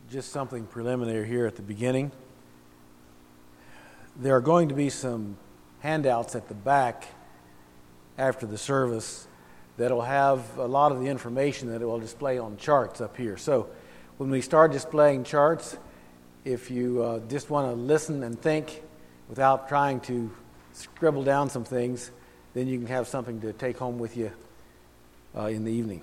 Just something preliminary here at the beginning. There are going to be some handouts at the back after the service that will have a lot of the information that it will display on charts up here. So when we start displaying charts, if you just want to listen and think without trying to scribble down some things, then you can have something to take home with you in the evening.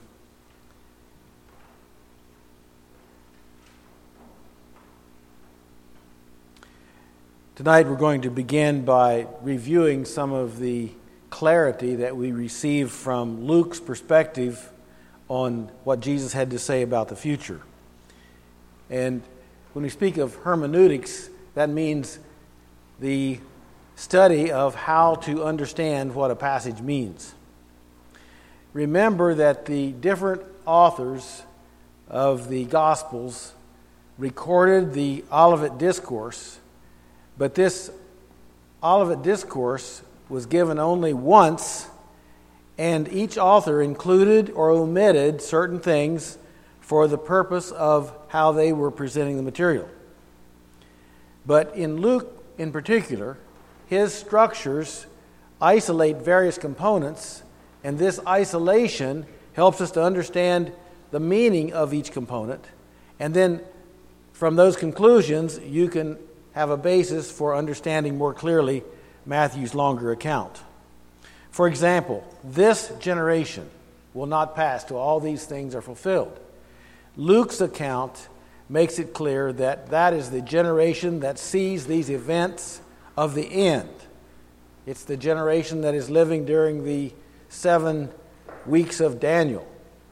Tonight we're going to begin by reviewing some of the clarity that we received from Luke's perspective on what Jesus had to say about the future. And when we speak of hermeneutics, that means the study of how to understand what a passage means. Remember that the different authors of the Gospels recorded the Olivet Discourse, but this Olivet Discourse was given only once, and each author included or omitted certain things for the purpose of how they were presenting the material. But in Luke in particular, his structures isolate various components, and this isolation helps us to understand the meaning of each component, and then from those conclusions you can have a basis for understanding more clearly Matthew's longer account. For example, this generation will not pass till all these things are fulfilled. Luke's account makes it clear that that is the generation that sees these events of the end. It's the generation that is living during the 7 weeks of Daniel.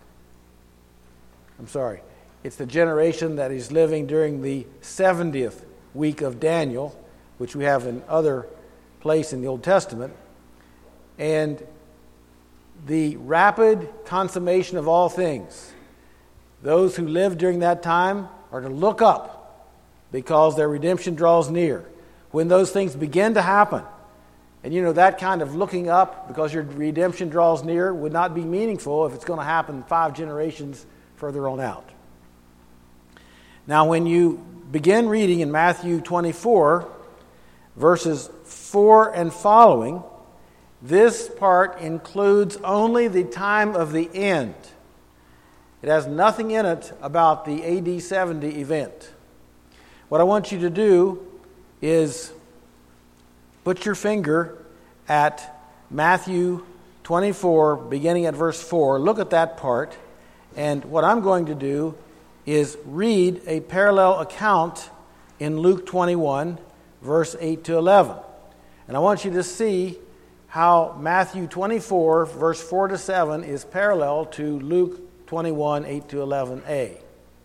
It's the generation that is living during the 70th week of Daniel, which we have in other place in the Old Testament, and the rapid consummation of all things. Those who live during that time are to look up because their redemption draws near. When those things begin to happen, and that kind of looking up because your redemption draws near would not be meaningful if it's going to happen 5 generations further on out. Now, when you begin reading in Matthew 24, verses 4 and following, this part includes only the time of the end. It has nothing in it about the AD 70 event. What I want you to do is put your finger at Matthew 24, beginning at verse 4. Look at that part. And what I'm going to do is read a parallel account in Luke 21, verse 8 to 11. And I want you to see how Matthew 24, verse 4 to 7 is parallel to Luke 21, 8 to 11a.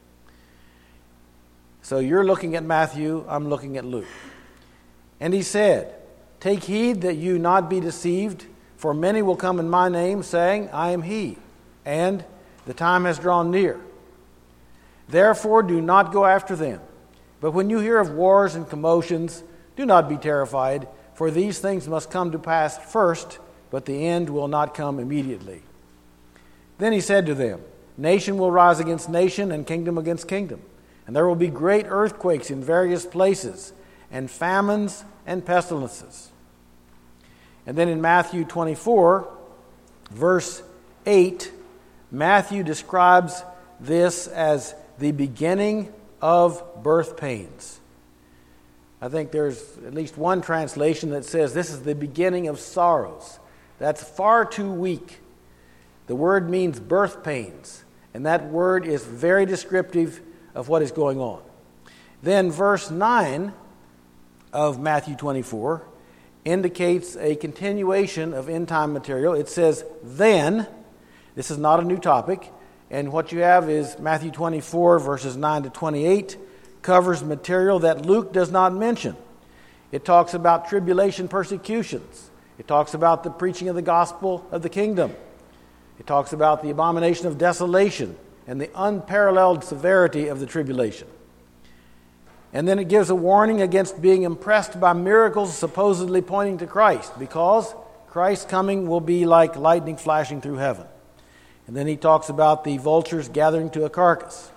So you're looking at Matthew, I'm looking at Luke. And he said, "Take heed that you not be deceived, for many will come in my name, saying, I am he, and the time has drawn near. Therefore do not go after them. But when you hear of wars and commotions, do not be terrified, for these things must come to pass first, but the end will not come immediately." Then he said to them, "Nation will rise against nation, and kingdom against kingdom. And there will be great earthquakes in various places, and famines and pestilences." And then in Matthew 24, verse 8, Matthew describes this as the beginning of birth pains. I think there's at least one translation that says this is the beginning of sorrows. That's far too weak. The word means birth pains, and that word is very descriptive of what is going on. Then verse 9 of Matthew 24 indicates a continuation of end-time material. It says, "Then," this is not a new topic, and what you have is Matthew 24, verses 9 to 28, covers material that Luke does not mention. It talks about tribulation persecutions. It talks about the preaching of the gospel of the kingdom. It talks about the abomination of desolation and the unparalleled severity of the tribulation. And then it gives a warning against being impressed by miracles supposedly pointing to Christ, because Christ's coming will be like lightning flashing through heaven. And then he talks about the vultures gathering to a carcass.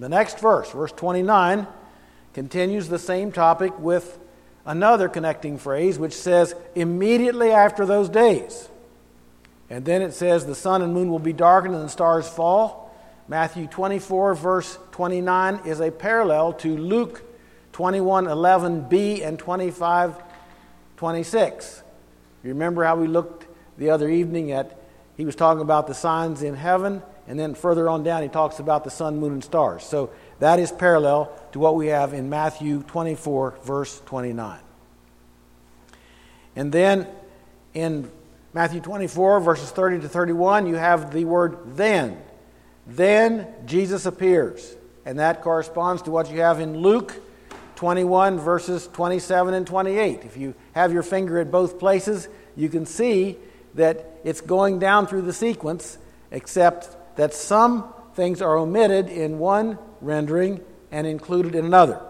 The next verse, verse 29, continues the same topic with another connecting phrase which says, immediately after those days. And then it says, the sun and moon will be darkened and the stars fall. Matthew 24, verse 29 is a parallel to Luke 21:11b and 25:26. You remember how we looked the other evening at, he was talking about the signs in heaven, and then further on down he talks about the sun, moon, and stars. So that is parallel to what we have in Matthew 24, verse 29. And then in Matthew 24, verses 30 to 31, you have the word then. Then Jesus appears. And that corresponds to what you have in Luke 21, verses 27 and 28. If you have your finger at both places, you can see that it's going down through the sequence, except that some things are omitted in one rendering and included in another.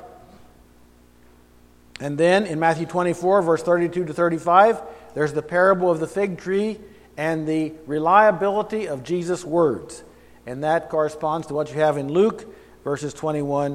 And then in Matthew 24, verse 32 to 35, there's the parable of the fig tree and the reliability of Jesus' words. And that corresponds to what you have in Luke, verses 21.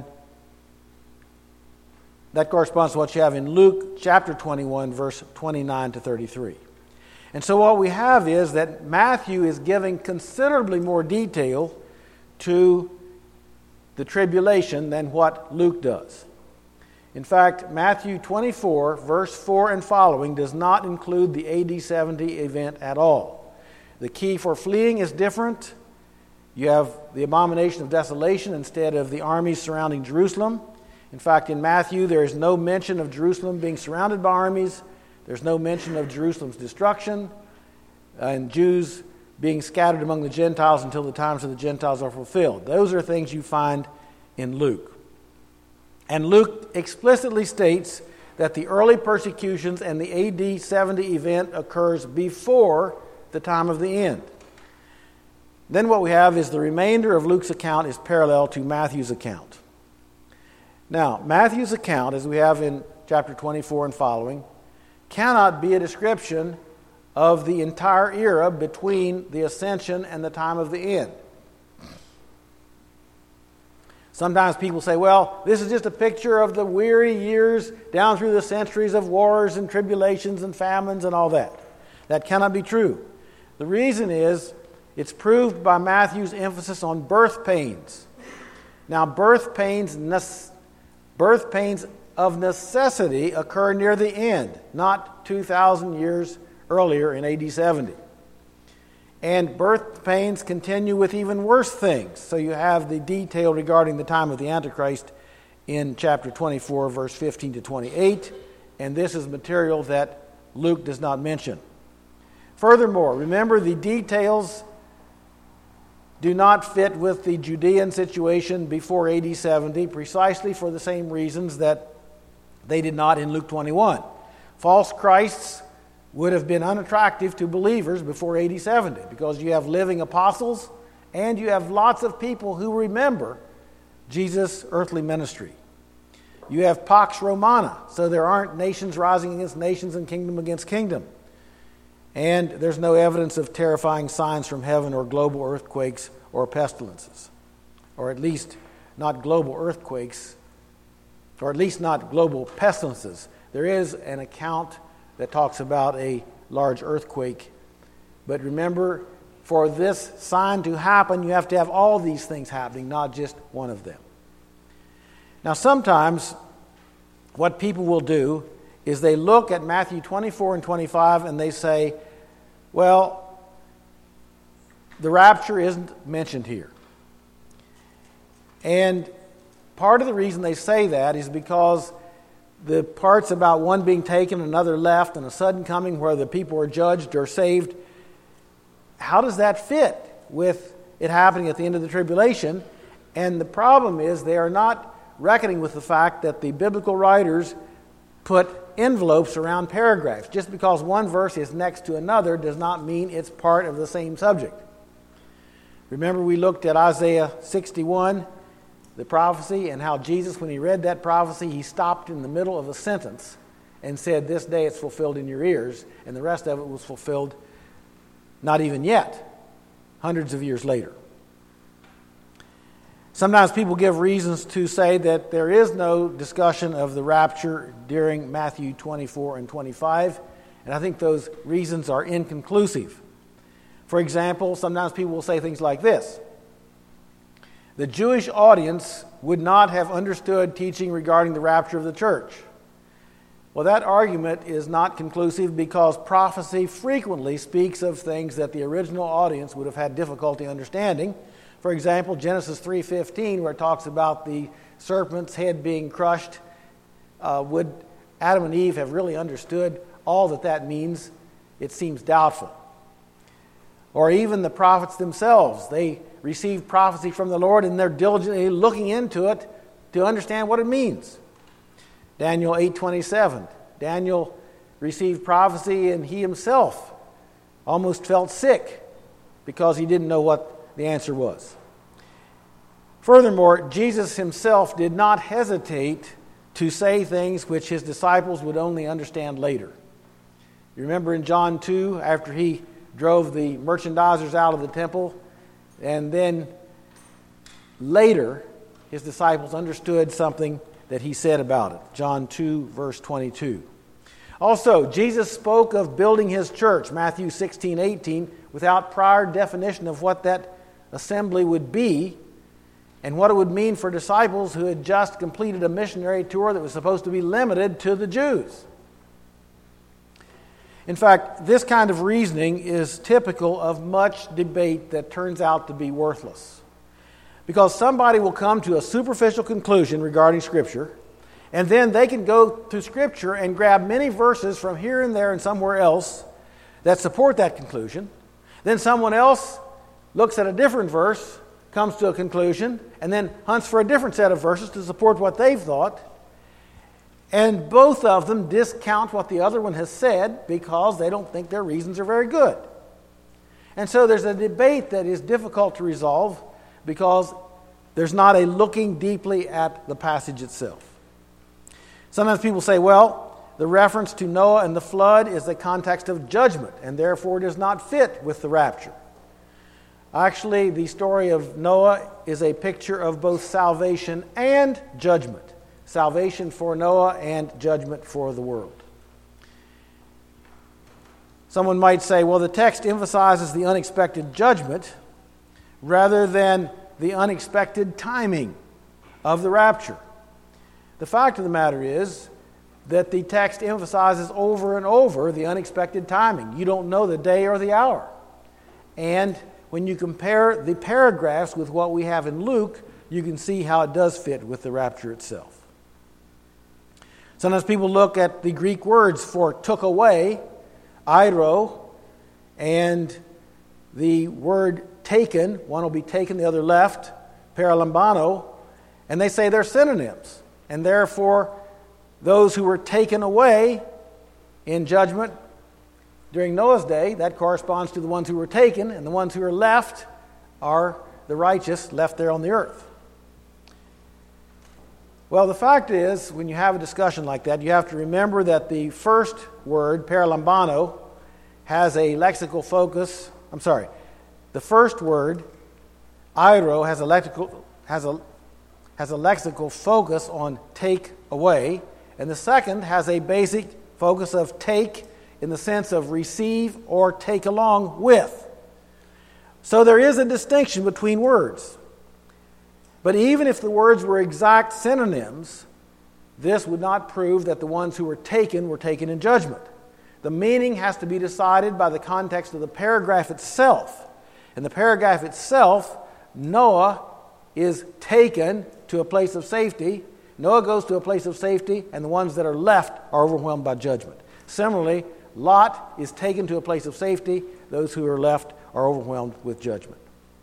That corresponds to what you have in Luke chapter 21, verse 29 to 33. And so what we have is that Matthew is giving considerably more detail to the tribulation than what Luke does. In fact, Matthew 24, verse 4 and following does not include the AD 70 event at all. The key for fleeing is different. You have the abomination of desolation instead of the armies surrounding Jerusalem. In fact, in Matthew, there is no mention of Jerusalem being surrounded by armies. There's no mention of Jerusalem's destruction and Jews being scattered among the Gentiles until the times of the Gentiles are fulfilled. Those are things you find in Luke. And Luke explicitly states that the early persecutions and the AD 70 event occurs before the time of the end. Then what we have is the remainder of Luke's account is parallel to Matthew's account. Now, Matthew's account, as we have in chapter 24 and following, cannot be a description of the entire era between the ascension and the time of the end. Sometimes people say, well, this is just a picture of the weary years down through the centuries of wars and tribulations and famines and all that. That cannot be true. The reason is it's proved by Matthew's emphasis on birth pains. Now, birth pains of necessity occur near the end, not 2,000 years earlier in AD 70. And birth pains continue with even worse things. So you have the detail regarding the time of the Antichrist in chapter 24, verse 15 to 28. And this is material that Luke does not mention. Furthermore, remember the details do not fit with the Judean situation before AD 70 precisely for the same reasons that they did not in Luke 21. False Christs would have been unattractive to believers before AD 70 because you have living apostles and you have lots of people who remember Jesus' earthly ministry. You have Pax Romana, so there aren't nations rising against nations and kingdom against kingdom. And there's no evidence of terrifying signs from heaven or global earthquakes or pestilences. Or at least not global earthquakes, or at least not global pestilences. There is an account that talks about a large earthquake. But remember, for this sign to happen, you have to have all these things happening, not just one of them. Now, sometimes what people will do is they look at Matthew 24 and 25 and they say, well, the rapture isn't mentioned here. And part of the reason they say that is because the parts about one being taken, another left, and a sudden coming where the people are judged or saved, how does that fit with it happening at the end of the tribulation? And the problem is they are not reckoning with the fact that the biblical writers put envelopes around paragraphs. Just because one verse is next to another does not mean it's part of the same subject. Remember we looked at Isaiah 61, the prophecy, and how Jesus, when he read that prophecy, he stopped in the middle of a sentence and said, this day it's fulfilled in your ears, and the rest of it was fulfilled not even yet, hundreds of years later. Sometimes people give reasons to say that there is no discussion of the rapture during Matthew 24 and 25, and I think those reasons are inconclusive. For example, sometimes people will say things like this: the Jewish audience would not have understood teaching regarding the rapture of the church. Well, that argument is not conclusive because prophecy frequently speaks of things that the original audience would have had difficulty understanding. For example, Genesis 3:15, where it talks about the serpent's head being crushed, would Adam and Eve have really understood all that means? It seems doubtful. Or even the prophets themselves, they received prophecy from the Lord and they're diligently looking into it to understand what it means. Daniel 8:27, Daniel received prophecy and he himself almost felt sick because he didn't know what the answer was. Furthermore, Jesus himself did not hesitate to say things which his disciples would only understand later. You remember in John 2, after he drove the merchandisers out of the temple, and then later his disciples understood something that he said about it. John 2, verse 22. Also, Jesus spoke of building his church, Matthew 16:18, without prior definition of what that assembly would be and what it would mean for disciples who had just completed a missionary tour that was supposed to be limited to the Jews. In fact, this kind of reasoning is typical of much debate that turns out to be worthless. Because somebody will come to a superficial conclusion regarding Scripture, and then they can go to Scripture and grab many verses from here and there and somewhere else that support that conclusion. Then someone else looks at a different verse, comes to a conclusion, and then hunts for a different set of verses to support what they've thought. And both of them discount what the other one has said because they don't think their reasons are very good. And so there's a debate that is difficult to resolve because there's not a looking deeply at the passage itself. Sometimes people say, well, the reference to Noah and the flood is the context of judgment, and therefore does not fit with the rapture. Actually, the story of Noah is a picture of both salvation and judgment. Salvation for Noah and judgment for the world. Someone might say, well, the text emphasizes the unexpected judgment rather than the unexpected timing of the rapture. The fact of the matter is that the text emphasizes over and over the unexpected timing. You don't know the day or the hour. And when you compare the paragraphs with what we have in Luke, you can see how it does fit with the rapture itself. Sometimes people look at the Greek words for took away, airo, and the word taken, one will be taken, the other left, paralambano, and they say they're synonyms. And therefore, those who were taken away in judgment during Noah's day, that corresponds to the ones who were taken, and the ones who are left are the righteous left there on the earth. Well, the fact is, when you have a discussion like that, you have to remember that the first word, paralambano, has a lexical focus. The first word, airo, has a lexical focus on take away, and the second has a basic focus of take in the sense of receive or take along with. So there is a distinction between words. But even if the words were exact synonyms, this would not prove that the ones who were taken in judgment. The meaning has to be decided by the context of the paragraph itself. In the paragraph itself, Noah is taken to a place of safety. Noah goes to a place of safety, and the ones that are left are overwhelmed by judgment. Similarly, Lot is taken to a place of safety. Those who are left are overwhelmed with judgment.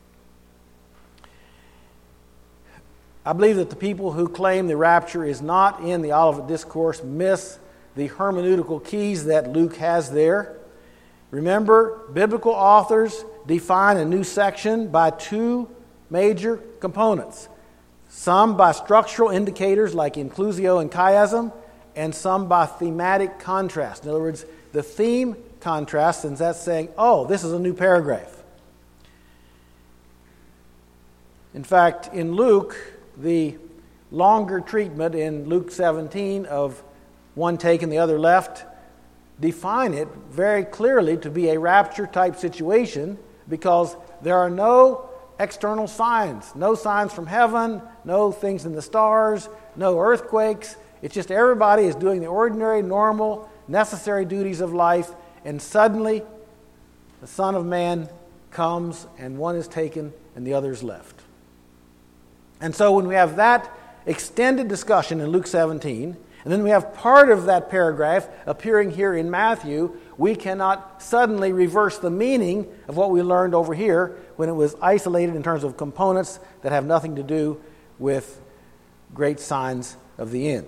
I believe that the people who claim the rapture is not in the Olivet Discourse miss the hermeneutical keys that Luke has there. Remember, biblical authors define a new section by two major components. Some by structural indicators like inclusio and chiasm, and some by thematic contrast. In other words, the theme contrasts, and that's saying, oh, this is a new paragraph. In fact, in Luke, the longer treatment in Luke 17 of one taken, the other left, define it very clearly to be a rapture-type situation because there are no external signs, no signs from heaven, no things in the stars, no earthquakes. It's just everybody is doing the ordinary, normal, necessary duties of life, and suddenly the Son of Man comes and one is taken and the other is left. And so when we have that extended discussion in Luke 17, and then we have part of that paragraph appearing here in Matthew, we cannot suddenly reverse the meaning of what we learned over here when it was isolated in terms of components that have nothing to do with great signs of the end.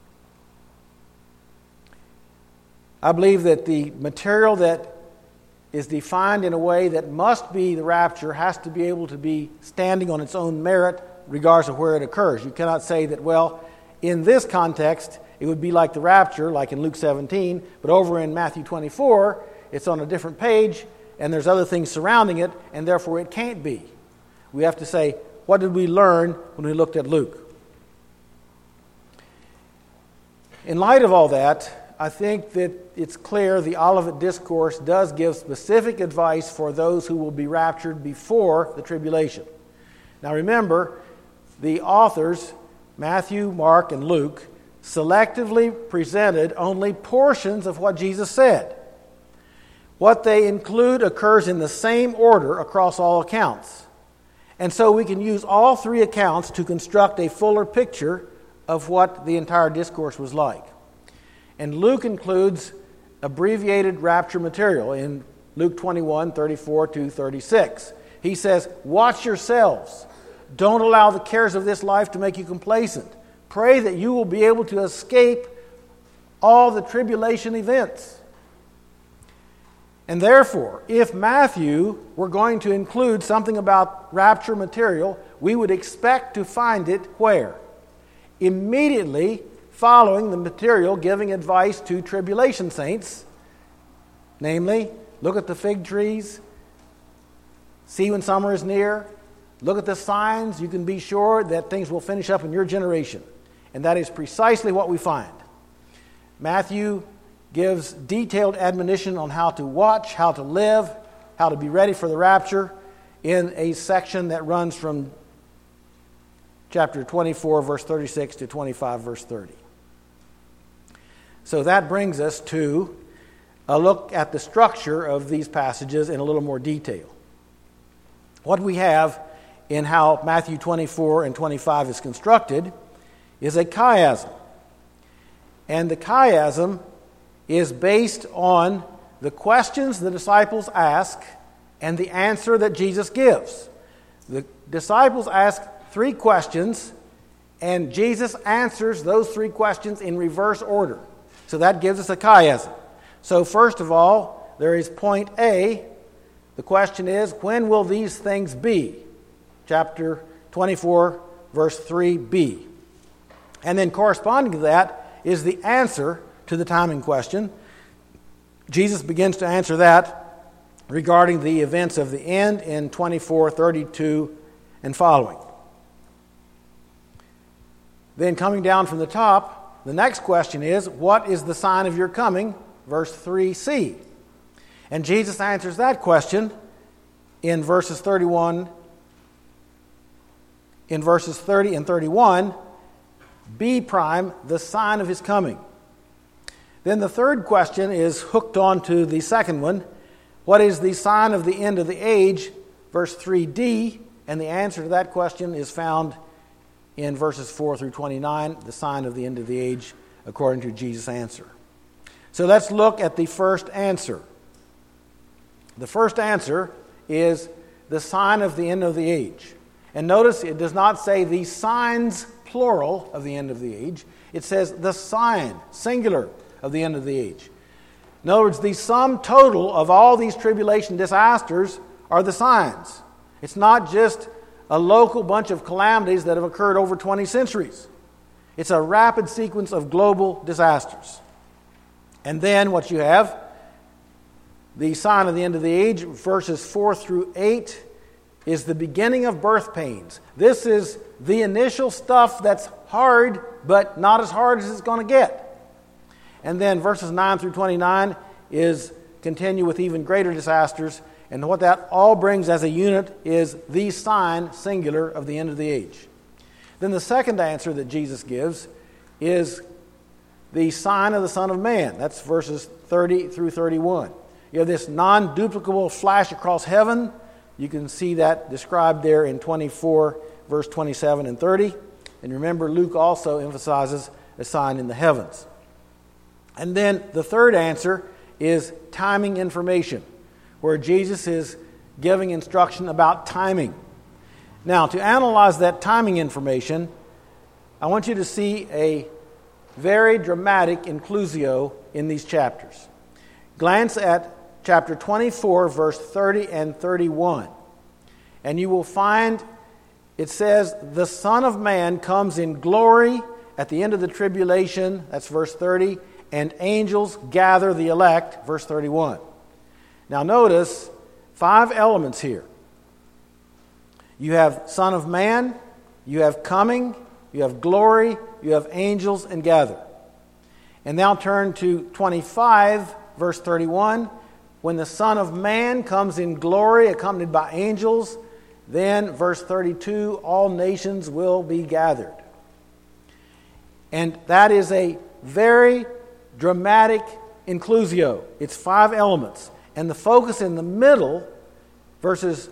I believe that the material that is defined in a way that must be the rapture has to be able to be standing on its own merit regardless of where it occurs. You cannot say that, well, in this context, it would be like the rapture, like in Luke 17, but over in Matthew 24, it's on a different page, and there's other things surrounding it, and therefore it can't be. We have to say, what did we learn when we looked at Luke? In light of all that, I think that it's clear the Olivet Discourse does give specific advice for those who will be raptured before the tribulation. Now remember, the authors, Matthew, Mark, and Luke, selectively presented only portions of what Jesus said. What they include occurs in the same order across all accounts. And so we can use all three accounts to construct a fuller picture of what the entire discourse was like. And Luke includes abbreviated rapture material in Luke 21, 34 to 36. He says, "Watch yourselves. Don't allow the cares of this life to make you complacent. Pray that you will be able to escape all the tribulation events." And therefore, if Matthew were going to include something about rapture material, we would expect to find it where? Immediately following the material giving advice to tribulation saints, namely, look at the fig trees, see when summer is near, look at the signs, you can be sure that things will finish up in your generation. And that is precisely what we find. Matthew gives detailed admonition on how to watch, how to live, how to be ready for the rapture in a section that runs from chapter 24, verse 36 to 25, verse 30. So that brings us to a look at the structure of these passages in a little more detail. What we have in how Matthew 24 and 25 is constructed is a chiasm. And the chiasm is based on the questions the disciples ask and the answer that Jesus gives. The disciples ask three questions, and Jesus answers those three questions in reverse order. So that gives us a chiasm. So first of all, there is point A. The question is, when will these things be? Chapter 24, verse 3b. And then corresponding to that is the answer to the timing question. Jesus begins to answer that regarding the events of the end in 24, 32, and following. Then coming down from the top, the next question is, what is the sign of your coming? Verse 3c. And Jesus answers that question in verses 30 and 31, B prime, the sign of his coming. Then the third question is hooked on to the second one. What is the sign of the end of the age? Verse 3d, and the answer to that question is found in verses 4 through 29, the sign of the end of the age according to Jesus' answer. So let's look at the first answer. The first answer is the sign of the end of the age. And notice it does not say the signs, plural, of the end of the age. It says the sign, singular, of the end of the age. In other words, the sum total of all these tribulation disasters are the signs. It's not just a local bunch of calamities that have occurred over 20 centuries. It's a rapid sequence of global disasters. And then what you have, the sign of the end of the age, verses 4 through 8, is the beginning of birth pains. This is the initial stuff that's hard, but not as hard as it's going to get. And then verses 9 through 29 continue with even greater disasters. And what that all brings as a unit is the sign, singular, of the end of the age. Then the second answer that Jesus gives is the sign of the Son of Man. That's verses 30 through 31. You have this non-duplicable flash across heaven. You can see that described there in 24, verse 27 and 30. And remember, Luke also emphasizes a sign in the heavens. And then the third answer is timing information, where Jesus is giving instruction about timing. Now, to analyze that timing information, I want you to see a very dramatic inclusio in these chapters. Glance at chapter 24, verse 30 and 31. And you will find it says, the Son of Man comes in glory at the end of the tribulation, that's verse 30, and angels gather the elect, verse 31. Now notice 5 elements here. You have Son of Man, you have coming, you have glory, you have angels, and gather. And now turn to 25, verse 31. When the Son of Man comes in glory, accompanied by angels, then, verse 32, all nations will be gathered. And that is a very dramatic inclusio. It's 5 elements. And the focus in the middle, verses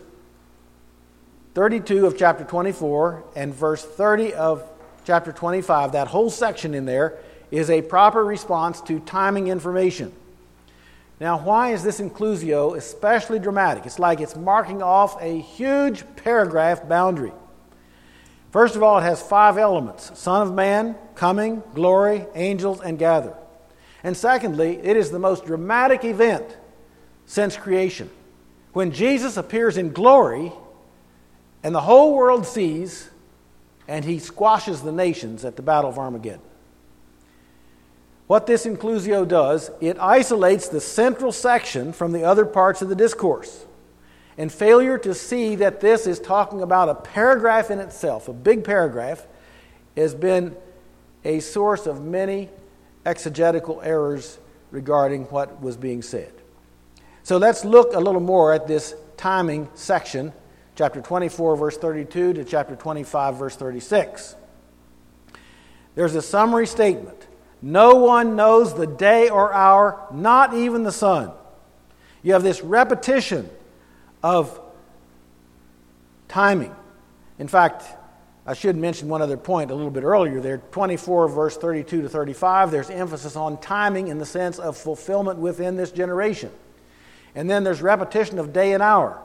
32 of chapter 24 and verse 30 of chapter 25, that whole section in there, is a proper response to timing information. Now, why is this inclusio especially dramatic? It's like it's marking off a huge paragraph boundary. First of all, it has 5 elements: Son of Man, coming, glory, angels, and gather. And secondly, it is the most dramatic event since creation. When Jesus appears in glory and the whole world sees, and he squashes the nations at the Battle of Armageddon. What this inclusio does, it isolates the central section from the other parts of the discourse. And failure to see that this is talking about a paragraph in itself, a big paragraph, has been a source of many exegetical errors regarding what was being said. So let's look a little more at this timing section, chapter 24, verse 32 to chapter 25, verse 36. There's a summary statement. No one knows the day or hour, not even the Son. You have this repetition of timing. In fact, I should mention one other point a little bit earlier there. 24, verse 32 to 35, there's emphasis on timing in the sense of fulfillment within this generation. And then there's repetition of day and hour.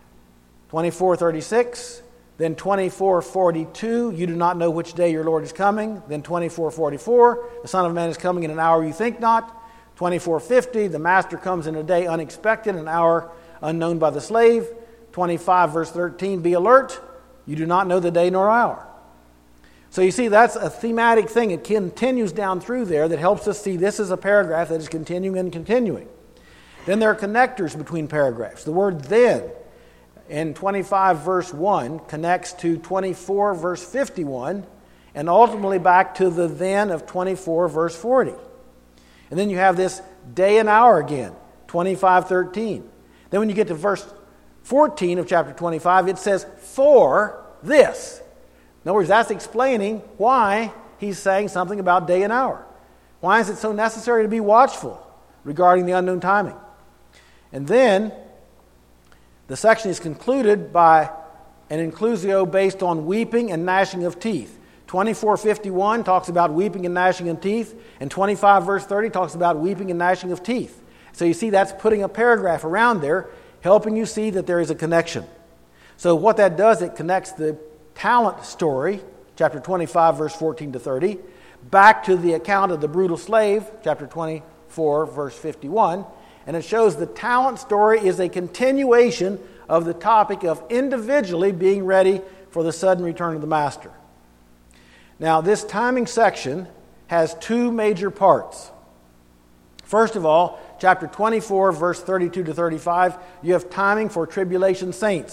24:36, then 24:42, you do not know which day your Lord is coming. Then 24:44, the Son of Man is coming in an hour you think not. 24:50, the Master comes in a day unexpected, an hour unknown by the slave. 25, verse 13, be alert, you do not know the day nor hour. So you see, that's a thematic thing. It continues down through there that helps us see this is a paragraph that is continuing and continuing. Then there are connectors between paragraphs. The word then in 25 verse 1 connects to 24 verse 51 and ultimately back to the then of 24 verse 40. And then you have this day and hour again, 25:13. Then when you get to verse 14 of chapter 25, it says, for this. In other words, that's explaining why he's saying something about day and hour. Why is it so necessary to be watchful regarding the unknown timing? And then the section is concluded by an inclusio based on weeping and gnashing of teeth. 24:51 talks about weeping and gnashing of teeth, and 25 verse 30 talks about weeping and gnashing of teeth. So you see that's putting a paragraph around there, helping you see that there is a connection. So what that does, it connects the talent story, chapter 25 verse 14 to 30, back to the account of the brutal slave, chapter 24 verse 51, and it shows the talent story is a continuation of the topic of individually being ready for the sudden return of the Master. Now, this timing section has 2 major parts. First of all, chapter 24, verse 32 to 35, you have timing for tribulation saints.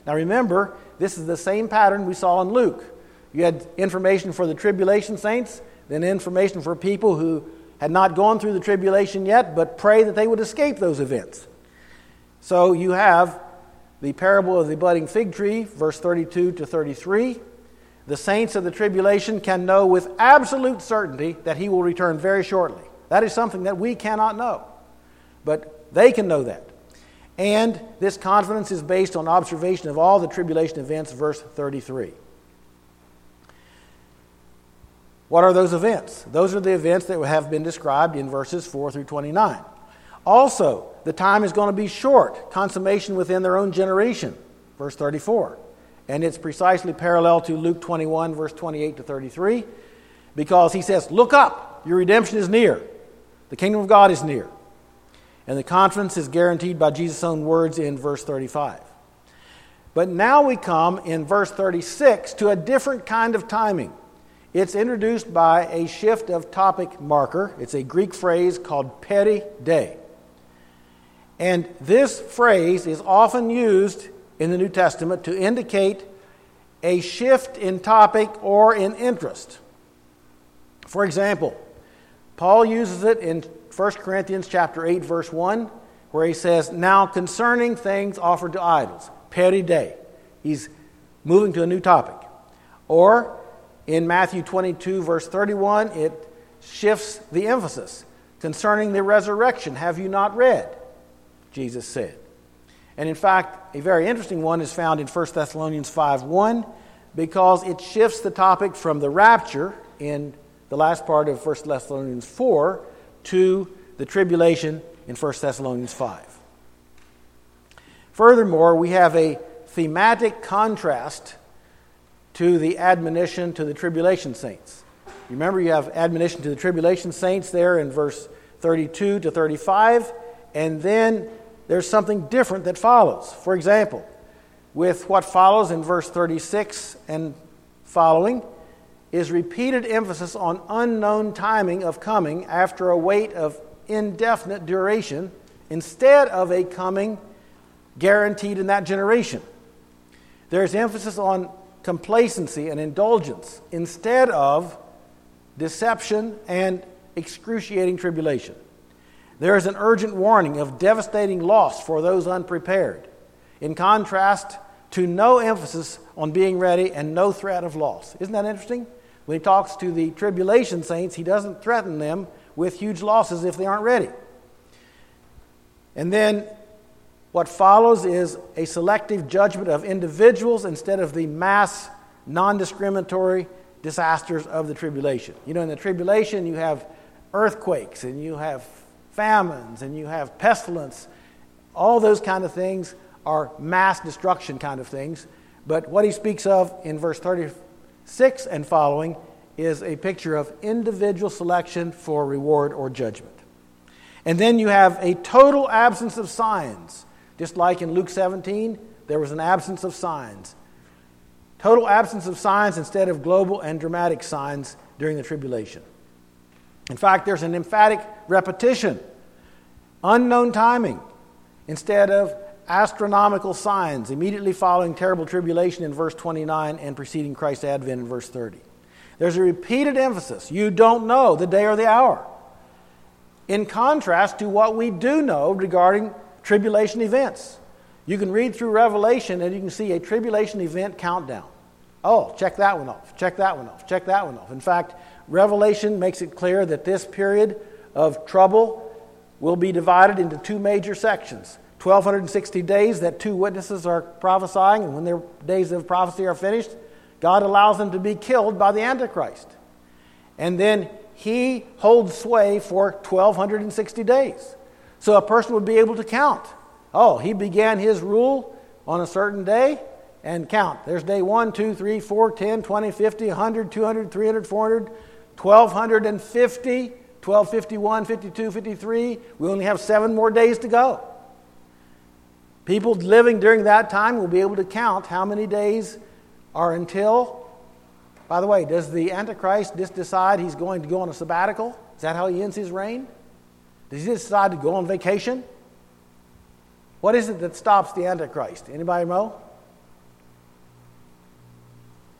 Now remember, this is the same pattern we saw in Luke. You had information for the tribulation saints, then information for people who had not gone through the tribulation yet, but pray that they would escape those events. So you have the parable of the budding fig tree, verse 32 to 33. The saints of the tribulation can know with absolute certainty that he will return very shortly. That is something that we cannot know, but they can know that. And this confidence is based on observation of all the tribulation events, verse 33. What are those events? Those are the events that have been described in verses 4 through 29. Also, the time is going to be short, consummation within their own generation, verse 34. And it's precisely parallel to Luke 21, verse 28 to 33, because he says, look up, your redemption is near. The kingdom of God is near. And the confidence is guaranteed by Jesus' own words in verse 35. But now we come in verse 36 to a different kind of timing. It's introduced by a shift of topic marker. It's a Greek phrase called peri de. And this phrase is often used in the New Testament to indicate a shift in topic or in interest. For example, Paul uses it in 1 Corinthians chapter 8, verse 1, where he says, now concerning things offered to idols, peri de. He's moving to a new topic. Or in Matthew 22, verse 31, it shifts the emphasis. Concerning the resurrection, have you not read? Jesus said. And in fact, a very interesting one is found in 1 Thessalonians 5:1, because it shifts the topic from the rapture in the last part of 1 Thessalonians 4 to the tribulation in 1 Thessalonians 5. Furthermore, we have a thematic contrast to the admonition to the tribulation saints. Remember, you have admonition to the tribulation saints there in verse 32 to 35, and then there's something different that follows. For example, with what follows in verse 36 and following is repeated emphasis on unknown timing of coming after a wait of indefinite duration instead of a coming guaranteed in that generation. There's emphasis on complacency and indulgence instead of deception and excruciating tribulation. There is an urgent warning of devastating loss for those unprepared, in contrast to no emphasis on being ready and no threat of loss. Isn't that interesting? When he talks to the tribulation saints, he doesn't threaten them with huge losses if they aren't ready. And then what follows is a selective judgment of individuals instead of the mass, non-discriminatory disasters of the tribulation. You know, in the tribulation you have earthquakes and you have famines and you have pestilence. All those kind of things are mass destruction kind of things. But what he speaks of in verse 36 and following is a picture of individual selection for reward or judgment. And then you have a total absence of signs. Just like in Luke 17, there was an absence of signs. Total absence of signs instead of global and dramatic signs during the tribulation. In fact, there's an emphatic repetition. Unknown timing instead of astronomical signs immediately following terrible tribulation in verse 29 and preceding Christ's advent in verse 30. There's a repeated emphasis. You don't know the day or the hour. In contrast to what we do know regarding tribulation events. You can read through Revelation and you can see a tribulation event countdown. Oh, check that one off, check that one off, check that one off. In fact, Revelation makes it clear that this period of trouble will be divided into two major sections. 1,260 days that two witnesses are prophesying, and when their days of prophecy are finished, God allows them to be killed by the Antichrist. And then he holds sway for 1,260 days. So a person would be able to count. Oh, he began his rule on a certain day, and count. There's day 1, 2, 3, 4, 10, 20, 50, 100, 200, 300, 400, 1,250, 1,251, 52, 53. We only have 7 more days to go. People living during that time will be able to count how many days are until. By the way, does the Antichrist just decide he's going to go on a sabbatical? Is that how he ends his reign? Does he decide to go on vacation? What is it that stops the Antichrist? Anybody know?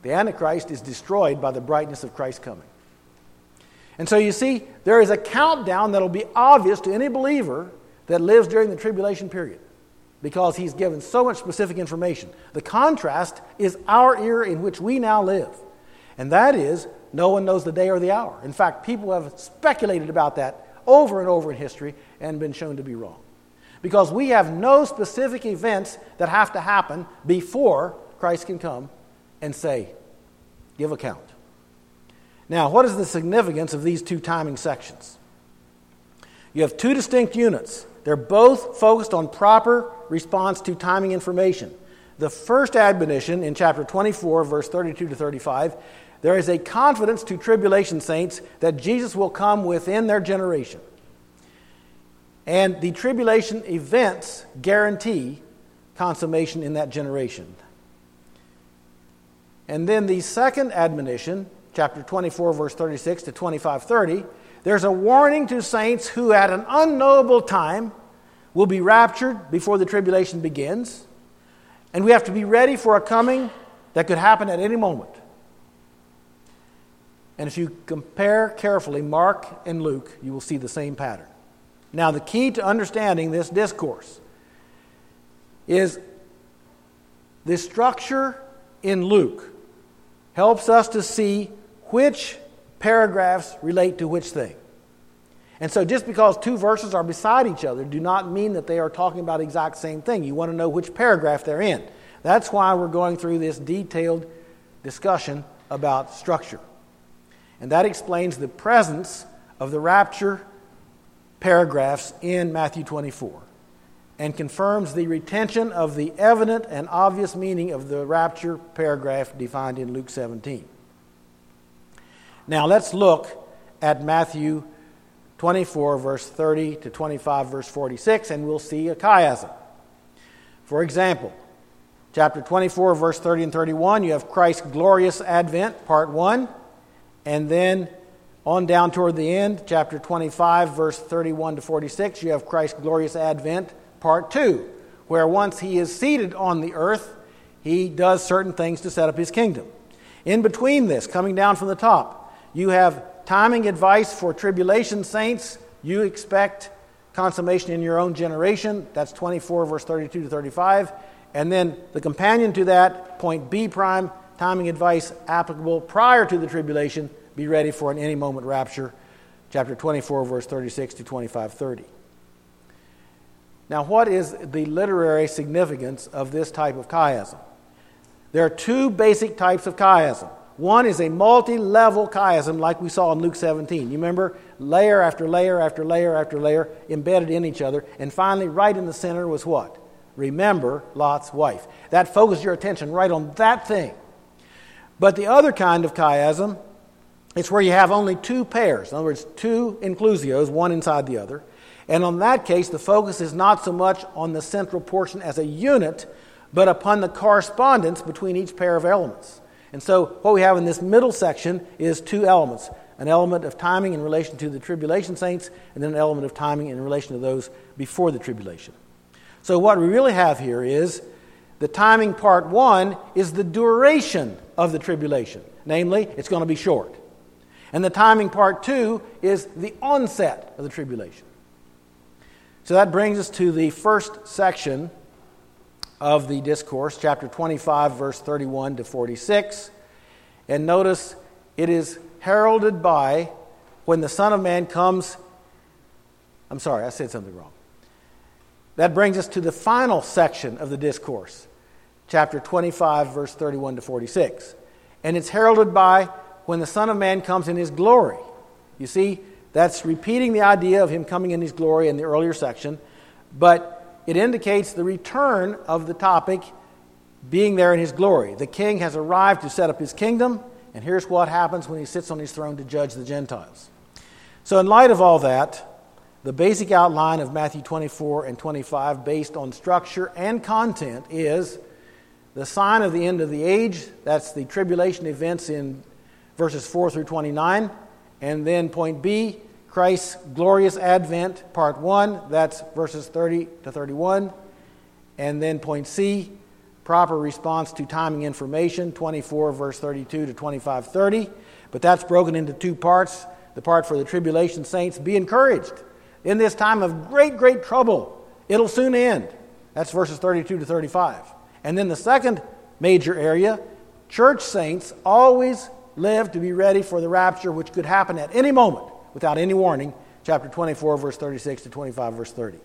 The Antichrist is destroyed by the brightness of Christ's coming. And so you see, there is a countdown that will be obvious to any believer that lives during the tribulation period, because he's given so much specific information. The contrast is our era in which we now live. And that is, no one knows the day or the hour. In fact, people have speculated about that over and over in history and been shown to be wrong. Because we have no specific events that have to happen before Christ can come and say, give account. Now, what is the significance of these two timing sections? You have two distinct units. They're both focused on proper response to timing information. The first admonition in chapter 24, verse 32 to 35, there is a confidence to tribulation saints that Jesus will come within their generation. And the tribulation events guarantee consummation in that generation. And then the second admonition, chapter 24, verse 36 to 25:30, there's a warning to saints who at an unknowable time will be raptured before the tribulation begins. And we have to be ready for a coming that could happen at any moment. And if you compare carefully Mark and Luke, you will see the same pattern. Now, the key to understanding this discourse is the structure in Luke helps us to see which paragraphs relate to which thing. And so just because two verses are beside each other do not mean that they are talking about the exact same thing. You want to know which paragraph they're in. That's why we're going through this detailed discussion about structure. And that explains the presence of the rapture paragraphs in Matthew 24 and confirms the retention of the evident and obvious meaning of the rapture paragraph defined in Luke 17. Now let's look at Matthew 24, verse 30 to 25, verse 46, and we'll see a chiasm. For example, chapter 24, verse 30 and 31, you have Christ's glorious advent, part 1, and then on down toward the end, chapter 25, verse 31 to 46, you have Christ's glorious advent, part 2, where once he is seated on the earth, he does certain things to set up his kingdom. In between this, coming down from the top, you have timing advice for tribulation saints. You expect consummation in your own generation. That's 24, verse 32 to 35. And then the companion to that, point B prime, timing advice applicable prior to the tribulation. Be ready for an any moment rapture. Chapter 24, verse 36 to 25:30. Now, what is the literary significance of this type of chiasm? There are two basic types of chiasm. One is a multi-level chiasm like we saw in Luke 17. You remember? Layer after layer after layer after layer embedded in each other. And finally, right in the center was what? Remember Lot's wife. That focused your attention right on that thing. But the other kind of chiasm, it's where you have only two pairs. In other words, two inclusios, one inside the other. And on that case, the focus is not so much on the central portion as a unit, but upon the correspondence between each pair of elements. And so what we have in this middle section is two elements. An element of timing in relation to the tribulation saints, and then an element of timing in relation to those before the tribulation. So what we really have here is the timing part 1 is the duration of the tribulation. Namely, it's going to be short. And the timing part 2 is the onset of the tribulation. So that brings us to the first section of the discourse, chapter 25, verse 31 to 46. And notice it is heralded by when the Son of Man comes. I'm sorry, I said something wrong. That brings us to the final section of the discourse, chapter 25, verse 31 to 46. And it's heralded by when the Son of Man comes in his glory. You see, that's repeating the idea of him coming in his glory in the earlier section, but it indicates the return of the topic being there in his glory. The king has arrived to set up his kingdom, and here's what happens when he sits on his throne to judge the Gentiles. So in light of all that, the basic outline of Matthew 24 and 25, based on structure and content, is the sign of the end of the age. That's the tribulation events in verses 4 through 29. And then point B, Christ's glorious advent, part 1. That's verses 30 to 31. And then point C, proper response to timing information, 24 verse 32 to 25:30. But that's broken into two parts. The part for the tribulation saints, be encouraged. In this time of great, great trouble, it'll soon end. That's verses 32 to 35. And then the second major area, church saints always live to be ready for the rapture, which could happen at any moment without any warning. Chapter 24, verse 36 to 25, verse 30.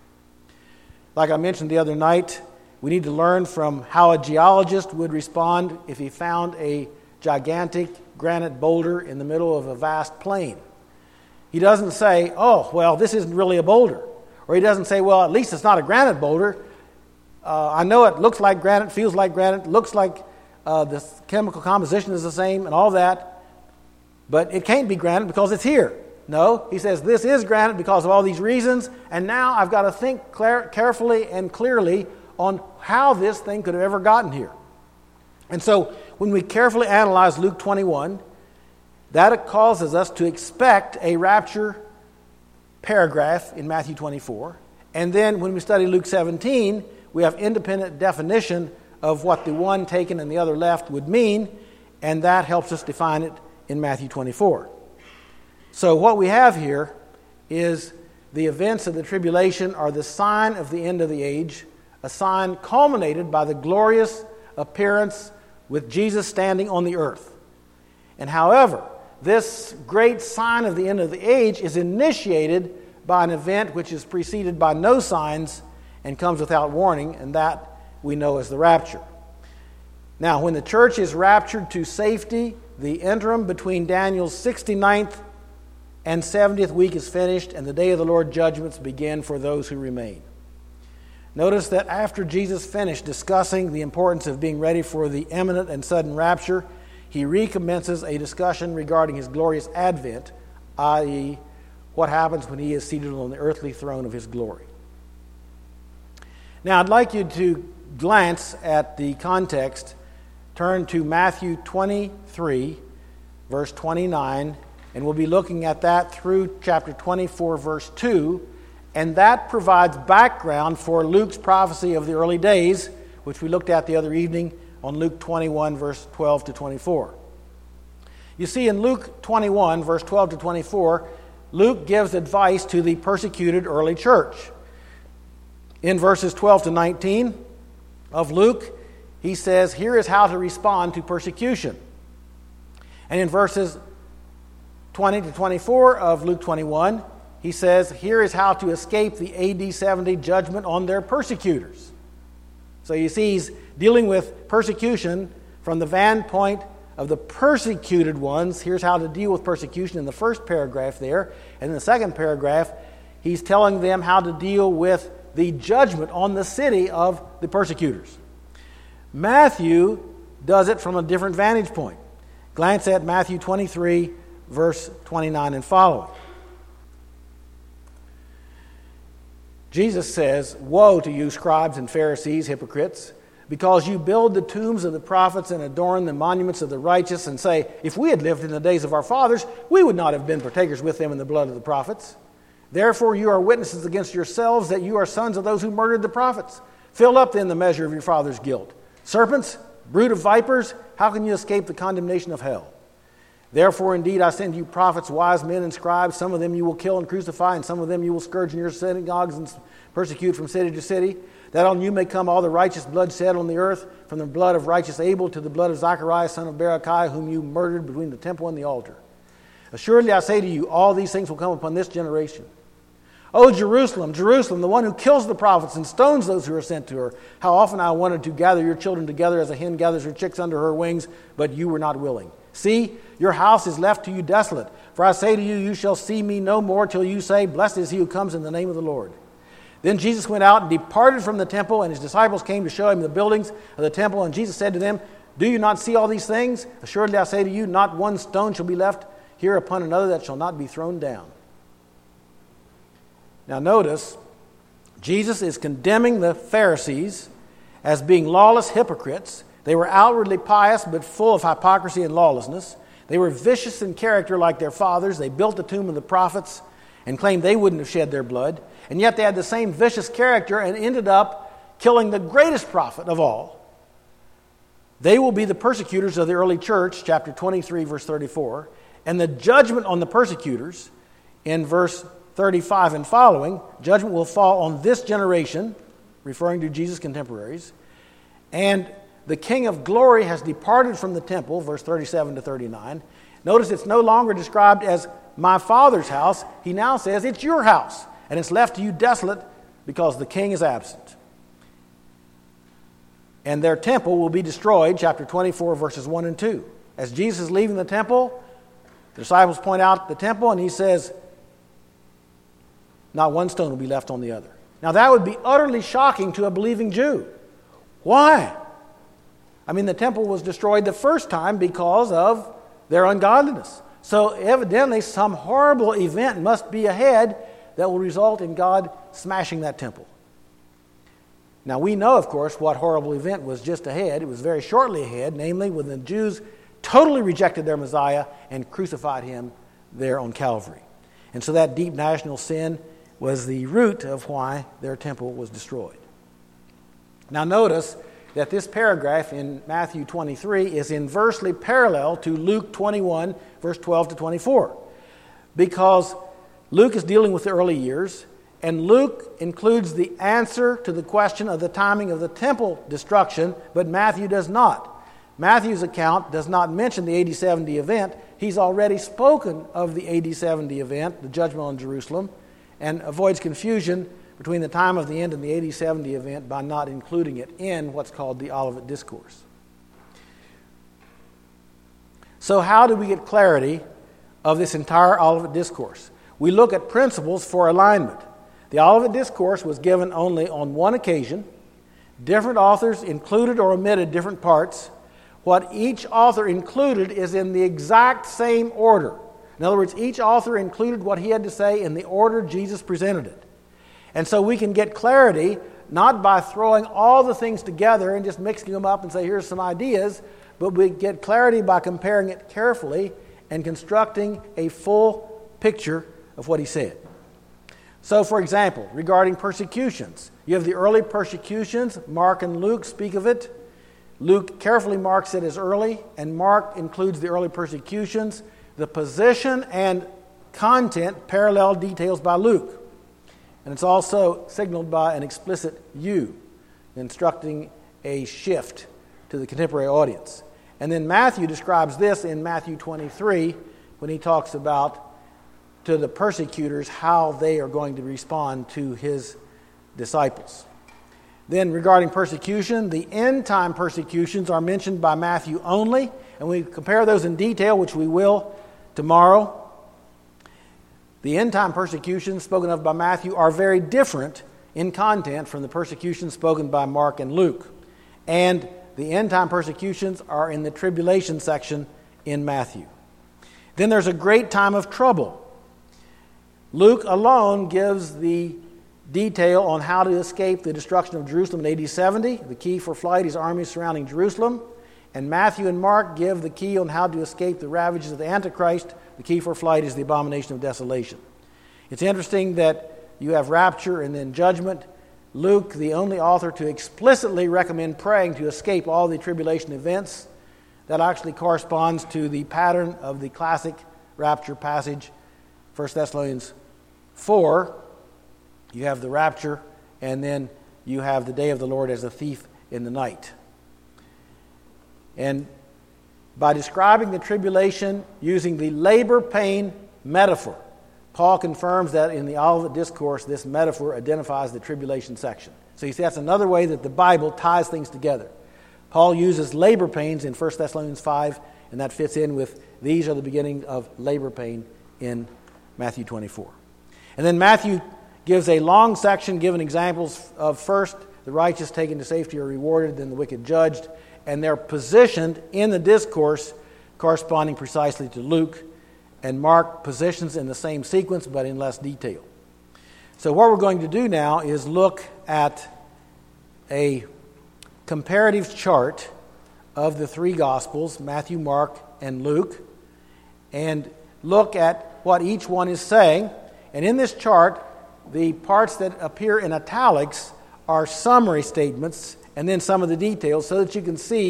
Like I mentioned the other night, we need to learn from how a geologist would respond if he found a gigantic granite boulder in the middle of a vast plain. He doesn't say, oh, well, this isn't really a boulder. Or he doesn't say, well, at least it's not a granite boulder. I know it looks like granite, feels like granite, looks like the chemical composition is the same and all that, but it can't be granite because it's here. No, he says this is granite because of all these reasons, and now I've got to think carefully and clearly on how this thing could have ever gotten here. And so when we carefully analyze Luke 21, that causes us to expect a rapture paragraph in Matthew 24. And then when we study Luke 17, we have independent definition of what the one taken and the other left would mean, and that helps us define it in Matthew 24. So what we have here is the events of the tribulation are the sign of the end of the age, a sign culminated by the glorious appearance with Jesus standing on the earth. And however, this great sign of the end of the age is initiated by an event which is preceded by no signs and comes without warning, and that we know as the rapture. Now, when the church is raptured to safety, the interim between Daniel's 69th and 70th week is finished, and the day of the Lord judgments begin for those who remain. Notice that after Jesus finished discussing the importance of being ready for the imminent and sudden rapture, he recommences a discussion regarding his glorious advent, i.e., what happens when he is seated on the earthly throne of his glory. Now, I'd like you to glance at the context. Turn to Matthew 23, verse 29, and we'll be looking at that through chapter 24, verse 2, and that provides background for Luke's prophecy of the early days, which we looked at the other evening on Luke 21, verse 12 to 24. You see, in Luke 21, verse 12 to 24, Luke gives advice to the persecuted early church. In verses 12 to 19 of Luke, he says, here is how to respond to persecution. And in verses 20 to 24 of Luke 21, he says, here is how to escape the AD 70 judgment on their persecutors. So you see, he's dealing with persecution from the vanpoint of the persecuted ones. Here's how to deal with persecution in the first paragraph there. And in the second paragraph, he's telling them how to deal with the judgment on the city of the persecutors. Matthew does it from a different vantage point. Glance at Matthew 23, verse 29 and following. Jesus says, woe to you, scribes and Pharisees, hypocrites, because you build the tombs of the prophets and adorn the monuments of the righteous, and say, if we had lived in the days of our fathers, we would not have been partakers with them in the blood of the prophets. Therefore you are witnesses against yourselves that you are sons of those who murdered the prophets. Fill up then the measure of your father's guilt. Serpents, brood of vipers, how can you escape the condemnation of hell? Therefore, indeed, I send you prophets, wise men, and scribes. Some of them you will kill and crucify, and some of them you will scourge in your synagogues and persecute from city to city, that on you may come all the righteous blood shed on the earth, from the blood of righteous Abel to the blood of Zacharias, son of Berechiah, whom you murdered between the temple and the altar. Assuredly, I say to you, all these things will come upon this generation. O Jerusalem, Jerusalem, the one who kills the prophets and stones those who are sent to her. How often I wanted to gather your children together as a hen gathers her chicks under her wings, but you were not willing. See, your house is left to you desolate. For I say to you, you shall see me no more till you say, blessed is he who comes in the name of the Lord. Then Jesus went out and departed from the temple, and his disciples came to show him the buildings of the temple. And Jesus said to them, do you not see all these things? Assuredly I say to you, not one stone shall be left here upon another that shall not be thrown down. Now notice, Jesus is condemning the Pharisees as being lawless hypocrites. They were outwardly pious, but full of hypocrisy and lawlessness. They were vicious in character like their fathers. They built the tomb of the prophets and claimed they wouldn't have shed their blood. And yet they had the same vicious character and ended up killing the greatest prophet of all, They will be the persecutors of the early church, chapter 23, verse 34. And the judgment on the persecutors, in verse 35 and following, judgment will fall on this generation, referring to Jesus' contemporaries. And the King of glory has departed from the temple, verse 37 to 39. Notice it's no longer described as my Father's house. He now says it's your house, and it's left to you desolate because the king is absent. And their temple will be destroyed, chapter 24, verses 1 and 2. As Jesus is leaving the temple, the disciples point out the temple, and he says, not one stone will be left on the other. Now that would be utterly shocking to a believing Jew. Why? I mean, the temple was destroyed the first time because of their ungodliness. So evidently some horrible event must be ahead that will result in God smashing that temple. Now we know, of course, what horrible event was just ahead. It was very shortly ahead, namely when the Jews totally rejected their Messiah and crucified him there on Calvary. And so that deep national sin was the root of why their temple was destroyed. Now notice that this paragraph in Matthew 23 is inversely parallel to Luke 21, verse 12 to 24. Because Luke is dealing with the early years, and Luke includes the answer to the question of the timing of the temple destruction, but Matthew does not. Matthew's account does not mention the AD 70 event. He's already spoken of the AD 70 event, the judgment on Jerusalem, and avoids confusion between the time of the end and the AD 70 event by not including it in what's called the Olivet Discourse. So how do we get clarity of this entire Olivet Discourse? We look at principles for alignment. The Olivet Discourse was given only on one occasion. Different authors included or omitted different parts. What each author included is in the exact same order. In other words, each author included what he had to say in the order Jesus presented it. And so we can get clarity not by throwing all the things together and just mixing them up and say, here's some ideas, but we get clarity by comparing it carefully and constructing a full picture of what he said. So, for example, regarding persecutions, you have the early persecutions. Mark and Luke speak of it. Luke carefully marks it as early, and Mark includes the early persecutions. The position and content parallel details by Luke. And it's also signaled by an explicit you, instructing a shift to the contemporary audience. And then Matthew describes this in Matthew 23 when he talks about to the persecutors how they are going to respond to his disciples. Then regarding persecution, the end-time persecutions are mentioned by Matthew only, and we compare those in detail, which we will tomorrow. The end-time persecutions spoken of by Matthew are very different in content from the persecutions spoken by Mark and Luke. And the end-time persecutions are in the tribulation section in Matthew. Then there's a great time of trouble. Luke alone gives the detail on how to escape the destruction of Jerusalem in AD 70. The key for flight is armies surrounding Jerusalem. And Matthew and Mark give the key on how to escape the ravages of the Antichrist. The key for flight is the abomination of desolation. It's interesting that you have rapture and then judgment. Luke, the only author to explicitly recommend praying to escape all the tribulation events, that actually corresponds to the pattern of the classic rapture passage, 1 Thessalonians 4. You have the rapture, and then you have the day of the Lord as a thief in the night. And by describing the tribulation using the labor pain metaphor, Paul confirms that in the Olivet Discourse, this metaphor identifies the tribulation section. So you see, that's another way that the Bible ties things together. Paul uses labor pains in 1 Thessalonians 5, and that fits in with these are the beginning of labor pain in Matthew 24. And then Matthew gives a long section giving examples of first, the righteous taken to safety are rewarded, then the wicked judged, and they're positioned in the discourse corresponding precisely to Luke, and Mark positions in the same sequence but in less detail. So what we're going to do now is look at a comparative chart of the three Gospels, Matthew, Mark, and Luke, and look at what each one is saying. And in this chart, the parts that appear in italics are summary statements and then some of the details so that you can see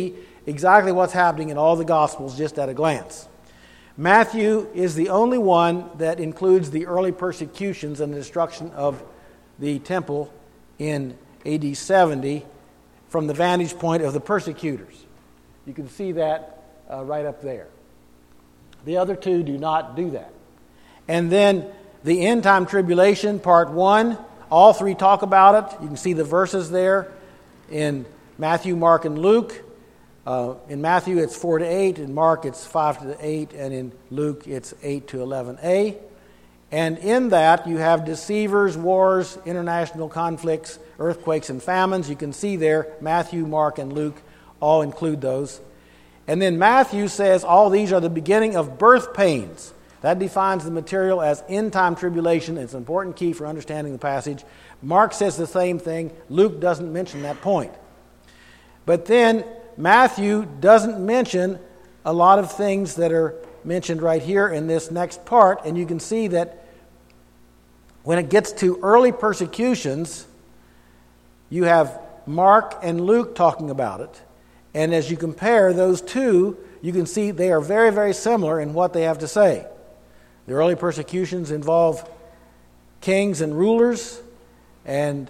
exactly what's happening in all the Gospels just at a glance. Matthew is the only one that includes the early persecutions and the destruction of the temple in AD 70 from the vantage point of the persecutors. You can see that right up there. The other two do not do that. And then the end time tribulation, part 1, all three talk about it. You can see the verses there in Matthew, Mark, and Luke. In Matthew, it's 4 to 8. In Mark, it's 5 to 8. And in Luke, it's 8 to 11a. And in that, you have deceivers, wars, international conflicts, earthquakes, and famines. You can see there, Matthew, Mark, and Luke all include those. And then Matthew says all these are the beginning of birth pains. That defines the material as end-time tribulation. It's an important key for understanding the passage. Mark says the same thing. Luke doesn't mention that point. But then Matthew doesn't mention a lot of things that are mentioned right here in this next part, and you can see that when it gets to early persecutions, you have Mark and Luke talking about it, and as you compare those two, you can see they are very, very similar in what they have to say. The early persecutions involve kings and rulers, and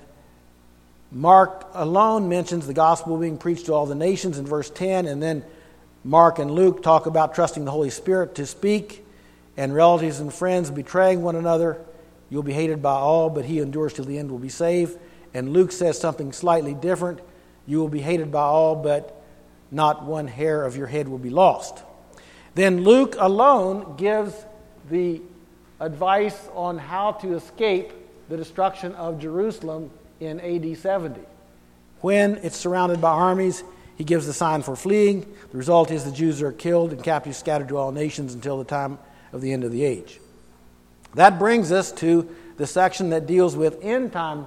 Mark alone mentions the gospel being preached to all the nations in verse 10, and then Mark and Luke talk about trusting the Holy Spirit to speak, and relatives and friends betraying one another. You'll be hated by all, but he who endures till the end will be saved. And Luke says something slightly different. You will be hated by all, but not one hair of your head will be lost. Then Luke alone gives the advice on how to escape the destruction of Jerusalem in AD 70. When it's surrounded by armies, he gives the sign for fleeing. The result is the Jews are killed and captives scattered to all nations until the time of the end of the age. That brings us to the section that deals with end-time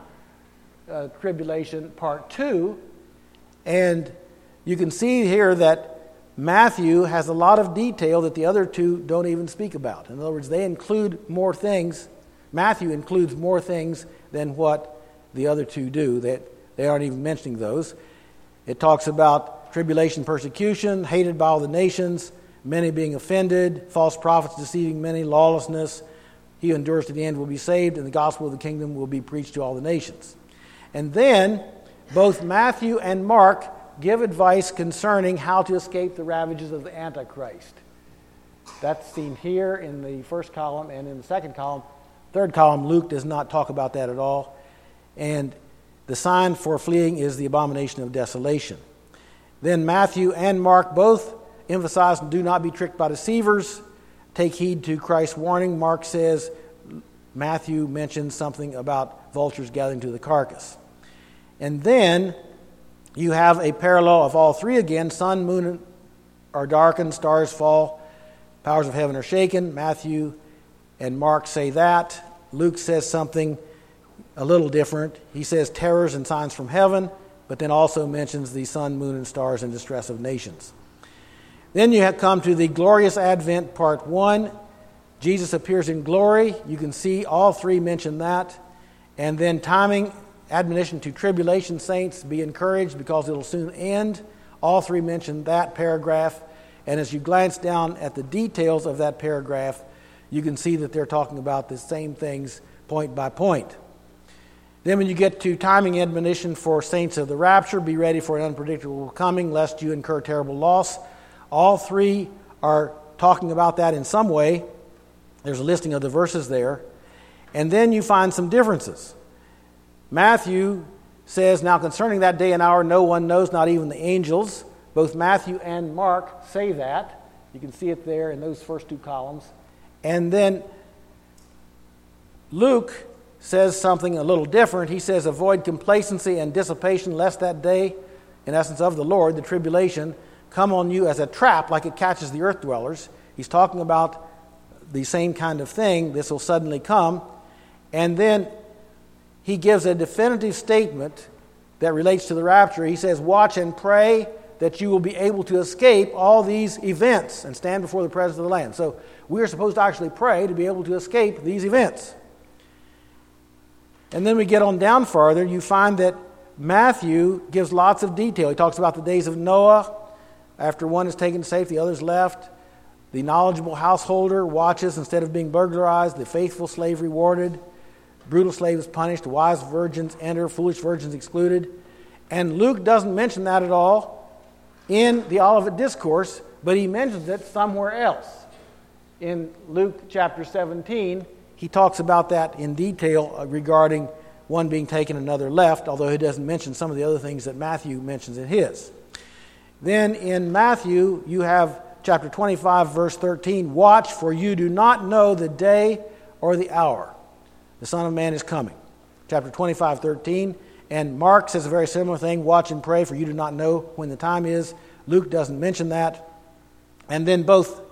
tribulation, part 2. And you can see here that Matthew has a lot of detail that the other two don't even speak about. In other words, they include more things. Matthew includes more things than what the other two do. That they aren't even mentioning those. It talks about tribulation, persecution, hated by all the nations, many being offended, false prophets deceiving many, lawlessness. He who endures to the end will be saved, and the gospel of the kingdom will be preached to all the nations. And then both Matthew and Mark give advice concerning how to escape the ravages of the Antichrist. That's seen here in the first column and in the second column. Third column, Luke does not talk about that at all. And the sign for fleeing is the abomination of desolation. Then Matthew and Mark both emphasize, do not be tricked by deceivers. Take heed to Christ's warning. Mark says, Matthew mentions something about vultures gathering to the carcass. And then you have a parallel of all three again. Sun, moon are darkened, stars fall, powers of heaven are shaken. Matthew and Mark say that. Luke says something a little different. He says terrors and signs from heaven, but then also mentions the sun, moon, and stars and distress of nations. Then you have come to the glorious advent, part 1. Jesus appears in glory. You can see all three mention that. And then timing, admonition to tribulation saints, be encouraged because it will soon end. All three mention that paragraph. And as you glance down at the details of that paragraph, you can see that they're talking about the same things point by point. Then when you get to timing admonition for saints of the rapture, be ready for an unpredictable coming, lest you incur terrible loss. All three are talking about that in some way. There's a listing of the verses there. And then you find some differences. Matthew says, now concerning that day and hour, no one knows, not even the angels. Both Matthew and Mark say that. You can see it there in those first two columns. And then Luke says something a little different. He says, avoid complacency and dissipation, lest that day, in essence, of the Lord, the tribulation, come on you as a trap like it catches the earth dwellers. He's talking about the same kind of thing. This will suddenly come. And then he gives a definitive statement that relates to the rapture. He says, watch and pray that you will be able to escape all these events and stand before the presence of the Lamb. So we are supposed to actually pray to be able to escape these events. And then we get on down farther, you find that Matthew gives lots of detail. He talks about the days of Noah, After one is taken to safety, the other is left. The knowledgeable householder watches instead of being burglarized. The faithful slave rewarded. Brutal slave is punished. Wise virgins enter. Foolish virgins excluded. And Luke doesn't mention that at all in the Olivet Discourse, but he mentions it somewhere else. In Luke chapter 17, he talks about that in detail regarding one being taken, another left, although he doesn't mention some of the other things that Matthew mentions in his. Then in Matthew, you have chapter 25, verse 13, watch, for you do not know the day or the hour. The Son of Man is coming. Chapter 25, 13. And Mark says a very similar thing, watch and pray, for you do not know when the time is. Luke doesn't mention that. And then both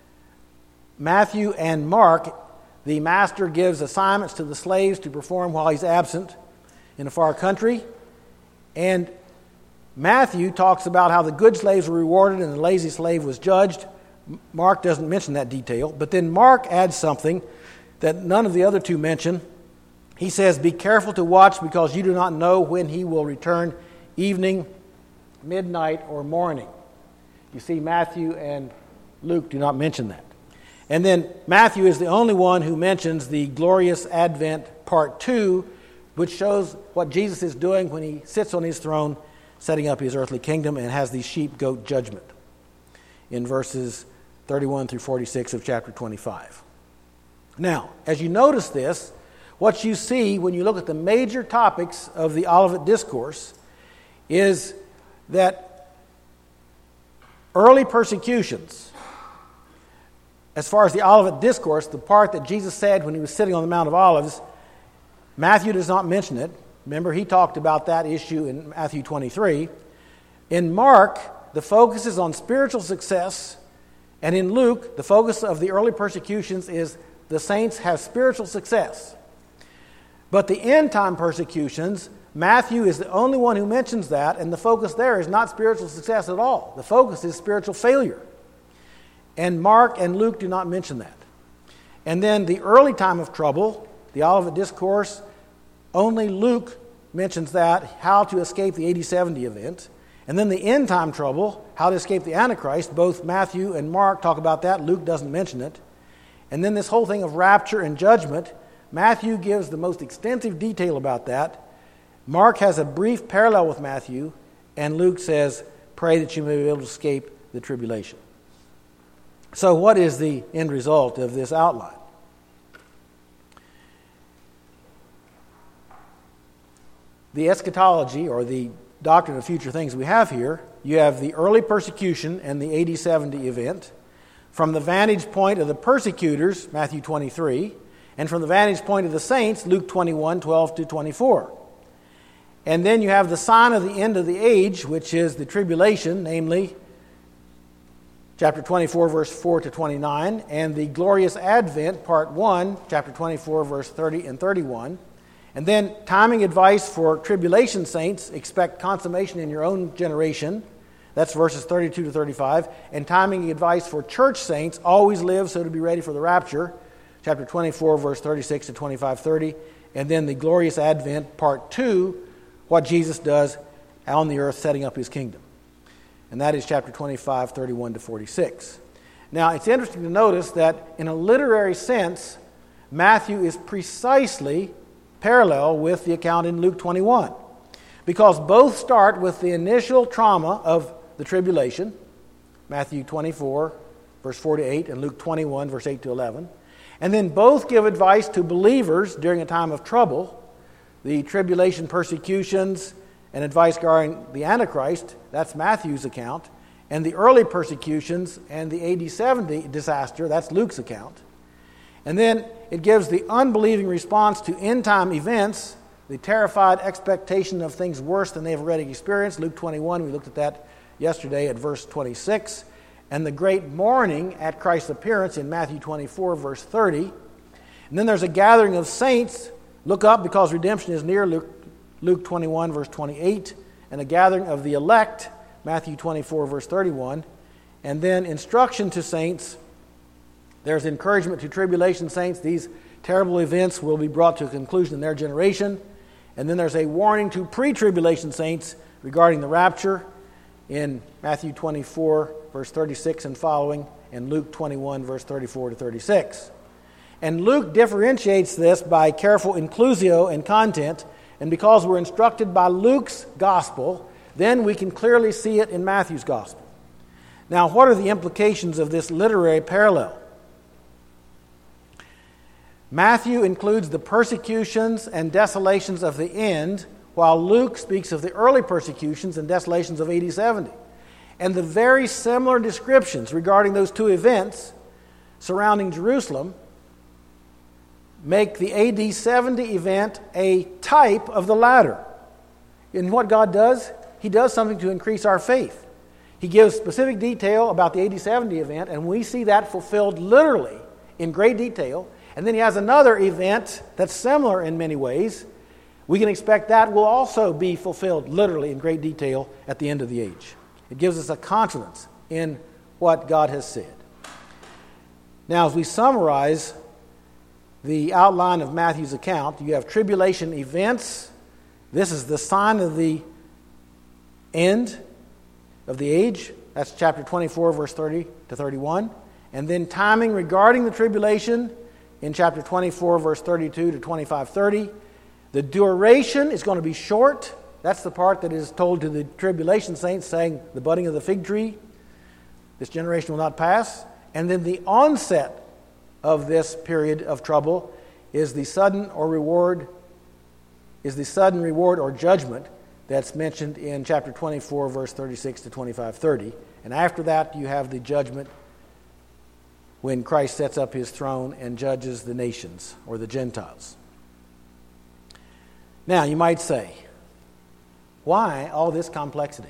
Matthew and Mark, the master gives assignments to the slaves to perform while he's absent in a far country. And Matthew talks about how the good slaves were rewarded and the lazy slave was judged. Mark doesn't mention that detail. But then Mark adds something that none of the other two mention. He says, be careful to watch because you do not know when he will return, evening, midnight, or morning. You see, Matthew and Luke do not mention that. And then Matthew is the only one who mentions the glorious Advent part 2, which shows what Jesus is doing when he sits on his throne, setting up his earthly kingdom, and has the sheep-goat judgment in verses 31 through 46 of chapter 25. Now, as you notice this, what you see when you look at the major topics of the Olivet Discourse is that early persecutions, as far as the Olivet Discourse, the part that Jesus said when he was sitting on the Mount of Olives, Matthew does not mention it. Remember, he talked about that issue in Matthew 23. In Mark, the focus is on spiritual success, and in Luke, the focus of the early persecutions is the saints have spiritual success. But the end-time persecutions, Matthew is the only one who mentions that, and the focus there is not spiritual success at all. The focus is spiritual failure. And Mark and Luke do not mention that. And then the early time of trouble, the Olivet Discourse, only Luke mentions that, how to escape the AD 70 event. And then the end-time trouble, how to escape the Antichrist, both Matthew and Mark talk about that. Luke doesn't mention it. And then this whole thing of rapture and judgment, Matthew gives the most extensive detail about that. Mark has a brief parallel with Matthew, and Luke says, pray that you may be able to escape the tribulation. So what is the end result of this outline? The eschatology, or the doctrine of future things we have here, you have the early persecution and the AD 70 event. From the vantage point of the persecutors, Matthew 23, and from the vantage point of the saints, Luke 21, 12 to 24. And then you have the sign of the end of the age, which is the tribulation, namely chapter 24, verse 4 to 29, and the glorious Advent, part 1, chapter 24, verse 30 and 31. And then timing advice for tribulation saints, expect consummation in your own generation. That's verses 32 to 35. And timing advice for church saints, always live so to be ready for the rapture. Chapter 24, verse 36 to 25, 30. And then the glorious Advent, part 2, what Jesus does on the earth setting up his kingdom. And that is chapter 25, 31 to 46. Now, it's interesting to notice that in a literary sense, Matthew is precisely parallel with the account in Luke 21. Because both start with the initial trauma of the tribulation, Matthew 24, verse 4 to 8, and Luke 21, verse 8 to 11. And then both give advice to believers during a time of trouble, the tribulation persecutions and advice regarding the Antichrist, that's Matthew's account, and the early persecutions and the AD 70 disaster, that's Luke's account. And then it gives the unbelieving response to end-time events, the terrified expectation of things worse than they've already experienced, Luke 21, we looked at that yesterday at verse 26, and the great mourning at Christ's appearance in Matthew 24, verse 30. And then there's a gathering of saints, look up because redemption is near, Luke 21, verse 28, and a gathering of the elect, Matthew 24, verse 31. And then instruction to saints, there's encouragement to tribulation saints, these terrible events will be brought to a conclusion in their generation. And then there's a warning to pre-tribulation saints regarding the rapture. in Matthew 24, verse 36 and following, and Luke 21, verse 34 to 36. And Luke differentiates this by careful inclusio and content, and because we're instructed by Luke's gospel, then we can clearly see it in Matthew's gospel. Now, what are the implications of this literary parallel? Matthew includes the persecutions and desolations of the end, while Luke speaks of the early persecutions and desolations of AD 70. And the very similar descriptions regarding those two events surrounding Jerusalem make the AD 70 event a type of the latter. And what God does, He does something to increase our faith. He gives specific detail about the AD 70 event, and we see that fulfilled literally in great detail. And then He has another event that's similar in many ways. We can expect that will also be fulfilled literally in great detail at the end of the age. It gives us a confidence in what God has said. Now, as we summarize the outline of Matthew's account, you have tribulation events. This is the sign of the end of the age. That's chapter 24, verse 30 to 31. And then timing regarding the tribulation in chapter 24, verse 32 to 25:30. The duration is going to be short. That's the part that is told to the tribulation saints, saying, the budding of the fig tree, this generation will not pass. And then the onset of this period of trouble is the sudden reward or judgment that's mentioned in chapter 24, verse 36 to 25:30. And after that, you have the judgment when Christ sets up His throne and judges the nations or the Gentiles. Now, you might say, why all this complexity?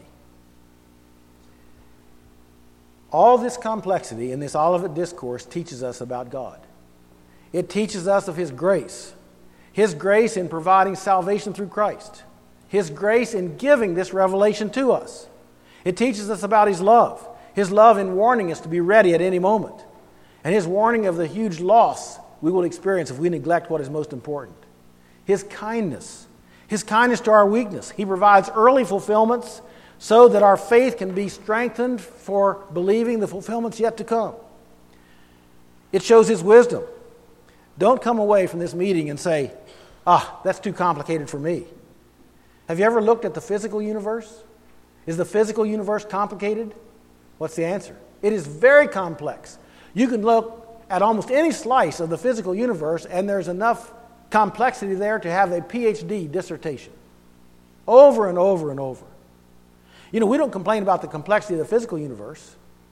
All this complexity in this Olivet Discourse teaches us about God. It teaches us of His grace in providing salvation through Christ, His grace in giving this revelation to us. It teaches us about His love in warning us to be ready at any moment, and His warning of the huge loss we will experience if we neglect what is most important. His kindness to our weakness. He provides early fulfillments so that our faith can be strengthened for believing the fulfillments yet to come. It shows His wisdom. Don't come away from this meeting and say, that's too complicated for me. Have you ever looked at the physical universe? Is the physical universe complicated? What's the answer? It is very complex. You can look at almost any slice of the physical universe, and there's enough complexity there to have a PhD dissertation. Over and over and over. We don't complain about the complexity of the physical universe.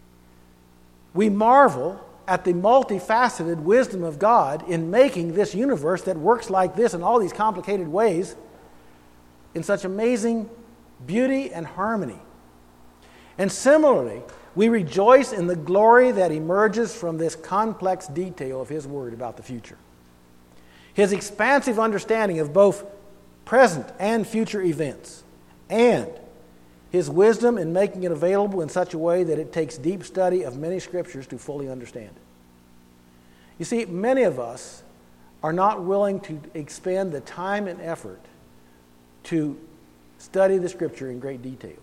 We marvel at the multifaceted wisdom of God in making this universe that works like this in all these complicated ways in such amazing beauty and harmony. And similarly, we rejoice in the glory that emerges from this complex detail of His Word about the future. His expansive understanding of both present and future events, and His wisdom in making it available in such a way that it takes deep study of many scriptures to fully understand it. You see, many of us are not willing to expend the time and effort to study the Scripture in great detail.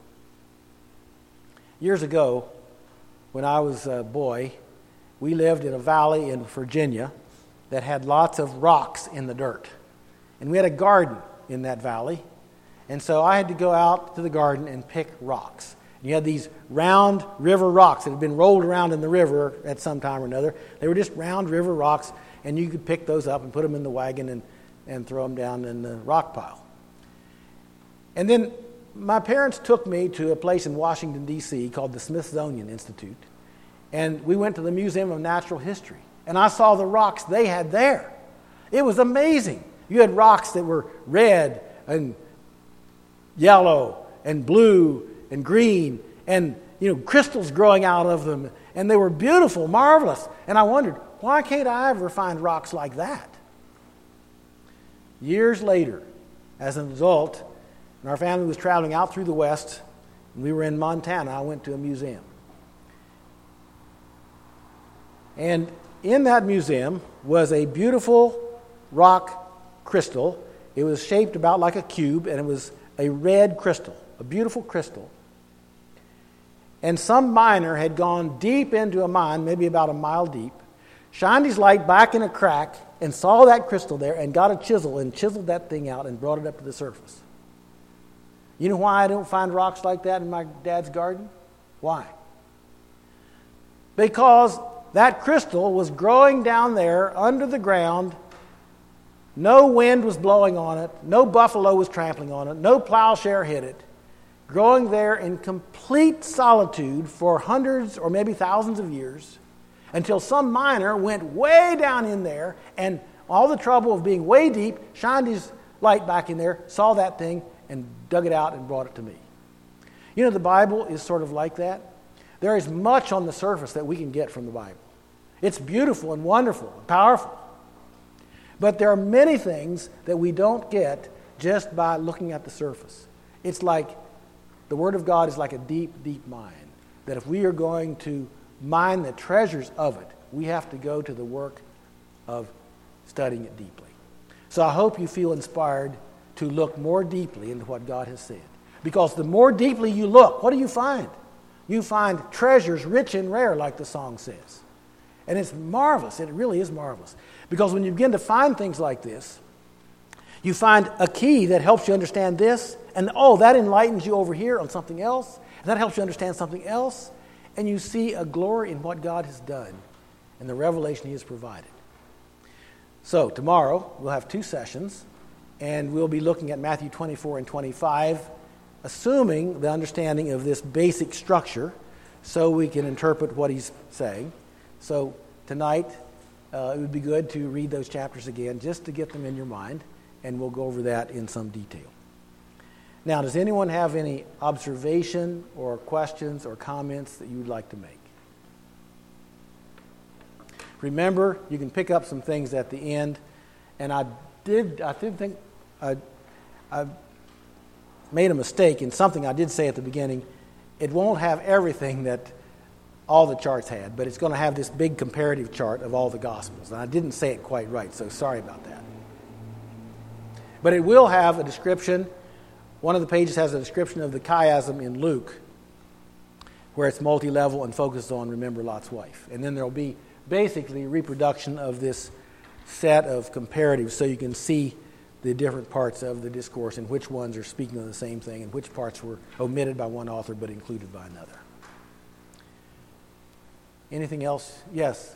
Years ago, when I was a boy, we lived in a valley in Virginia that had lots of rocks in the dirt. And we had a garden in that valley. And so I had to go out to the garden and pick rocks. And you had these round river rocks that had been rolled around in the river at some time or another. They were just round river rocks, and you could pick those up and put them in the wagon and throw them down in the rock pile. And then my parents took me to a place in Washington, D.C. called the Smithsonian Institute. And we went to the Museum of Natural History. And I saw the rocks they had there. It was amazing. You had rocks that were red and yellow and blue and green and crystals growing out of them. And they were beautiful, marvelous. And I wondered, why can't I ever find rocks like that? Years later, as an adult, and our family was traveling out through the West, and we were in Montana, I went to a museum. And in that museum was a beautiful rock crystal. It was shaped about like a cube, and it was a red crystal, a beautiful crystal. and some miner had gone deep into a mine, maybe about a mile deep, shined his light back in a crack, and saw that crystal there, and got a chisel and chiseled that thing out and brought it up to the surface. You know why I don't find rocks like that in my dad's garden? Why? Because that crystal was growing down there under the ground. No wind was blowing on it. No buffalo was trampling on it. No plowshare hit it. Growing there in complete solitude for hundreds or maybe thousands of years, until some miner went way down in there, and all the trouble of being way deep, shined his light back in there, saw that thing, and dug it out and brought it to me. You know, the Bible is sort of like that. There is much on the surface that we can get from the Bible. It's beautiful and wonderful and powerful. But there are many things that we don't get just by looking at the surface. It's like the Word of God is like a deep, deep mine, that if we are going to mine the treasures of it, we have to go to the work of studying it deeply. So I hope you feel inspired to look more deeply into what God has said. Because the more deeply you look, what do you find? You find treasures rich and rare, like the song says. And it's marvelous. It really is marvelous. Because when you begin to find things like this, you find a key that helps you understand this, and that enlightens you over here on something else, and that helps you understand something else, and you see a glory in what God has done and the revelation He has provided. So tomorrow we'll have 2 sessions, and we'll be looking at Matthew 24 and 25, assuming the understanding of this basic structure so we can interpret what He's saying. So tonight it would be good to read those chapters again just to get them in your mind, and we'll go over that in some detail. Now, does anyone have any observation or questions or comments that you would like to make? Remember, you can pick up some things at the end, and I did think I made a mistake in something I did say at the beginning. It won't have everything that all the charts had, but it's going to have this big comparative chart of all the Gospels. And I didn't say it quite right, so sorry about that. But it will have a description. One of the pages has a description of the chiasm in Luke, where it's multi-level and focuses on remember Lot's wife. And then there will be basically a reproduction of this set of comparatives so you can see the different parts of the discourse and which ones are speaking of the same thing and which parts were omitted by one author but included by another. Anything else? Yes?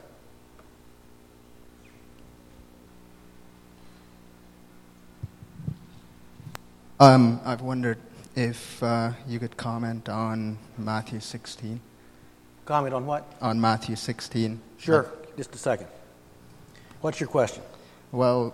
I've wondered if you could comment on Matthew 16. Comment on what? On Matthew 16. Sure. Just a second. What's your question? Well,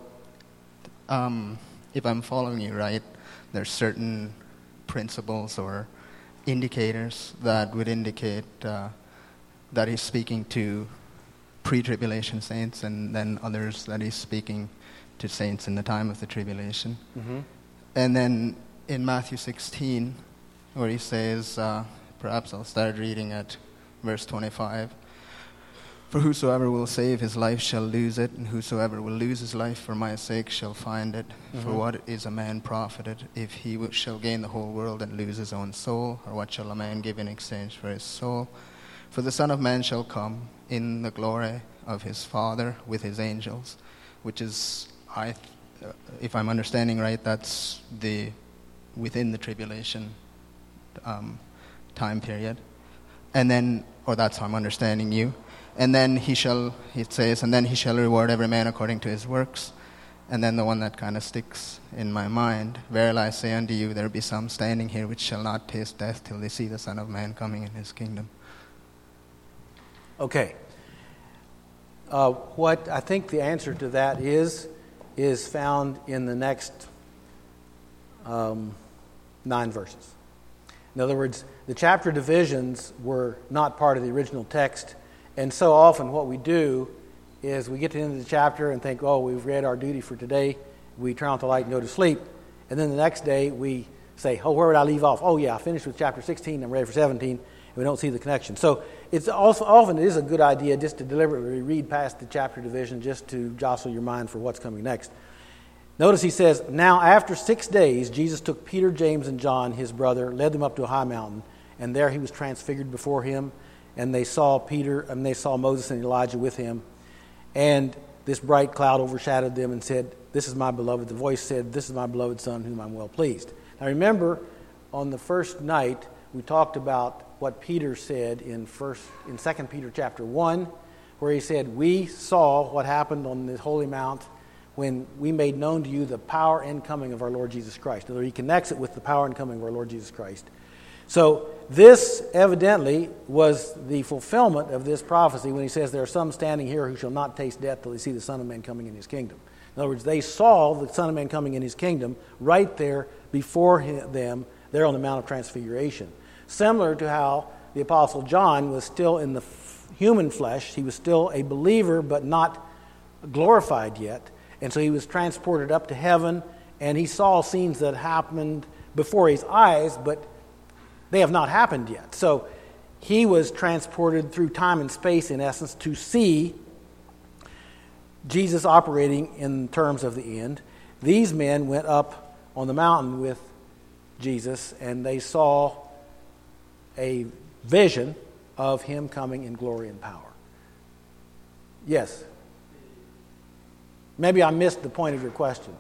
if I'm following you right, there's certain principles or indicators that would indicate that he's speaking to pre-tribulation saints, and then others that he's speaking to saints in the time of the tribulation. Mm-hmm. And then in Matthew 16, where he says, perhaps I'll start reading at verse 25, "For whosoever will save his life shall lose it, and whosoever will lose his life for my sake shall find it. Mm-hmm. For what is a man profited if he shall gain the whole world and lose his own soul? Or what shall a man give in exchange for his soul? For the Son of Man shall come in the glory of his Father with his angels," which is, if I'm understanding right, that's within the tribulation time period. And then, or that's how I'm understanding you. And then it says, and then he shall reward every man according to his works. And then the one that kind of sticks in my mind, "Verily I say unto you, there be some standing here which shall not taste death till they see the Son of Man coming in his kingdom." Okay. What I think the answer to that is found in the next 9 verses. In other words, the chapter divisions were not part of the original text, and so often what we do is we get to the end of the chapter and think, oh, we've read our duty for today, we turn out the light and go to sleep, and then the next day we say, oh, where would I leave off? Oh yeah, I finished with chapter 16, I'm ready for 17, and we don't see the connection. So it's also often it is a good idea just to deliberately read past the chapter division just to jostle your mind for what's coming next. Notice he says, "Now after 6 days, Jesus took Peter, James, and John, his brother, led them up to a high mountain, and there he was transfigured before him, and they saw Moses and Elijah with him, and this bright cloud overshadowed them and said, "This is my beloved." The voice said, "This is my beloved Son, whom I'm well pleased." Now remember, on the first night, we talked about what Peter said in 2 Peter chapter 1, where he said, "We saw what happened on the holy mount when we made known to you the power and coming of our Lord Jesus Christ." In other words, he connects it with the power and coming of our Lord Jesus Christ. So this evidently was the fulfillment of this prophecy when he says, "There are some standing here who shall not taste death till they see the Son of Man coming in his kingdom." In other words, they saw the Son of Man coming in his kingdom right there before them, there on the Mount of Transfiguration. Similar to how the Apostle John was still in the human flesh. He was still a believer, but not glorified yet. And so he was transported up to heaven, and he saw scenes that happened before his eyes, but they have not happened yet. So he was transported through time and space, in essence, to see Jesus operating in terms of the end. These men went up on the mountain with Jesus, and they saw a vision of him coming in glory and power. Yes? Maybe I missed the point of your question.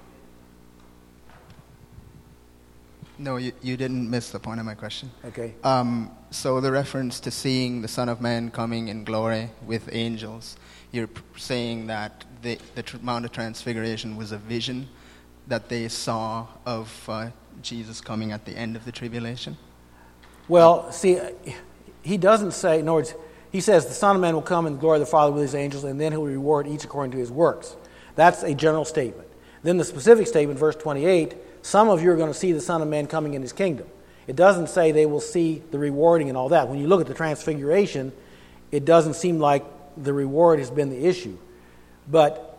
No, you didn't miss the point of my question. Okay. So the reference to seeing the Son of Man coming in glory with angels, you're saying that the Mount of Transfiguration was a vision that they saw of Jesus coming at the end of the tribulation? Well, see, he doesn't say, in other words, he says the Son of Man will come in the glory of the Father with his angels, and then he'll reward each according to his works. That's a general statement. Then the specific statement, verse 28, some of you are going to see the Son of Man coming in his kingdom. It doesn't say they will see the rewarding and all that. When you look at the Transfiguration, it doesn't seem like the reward has been the issue. But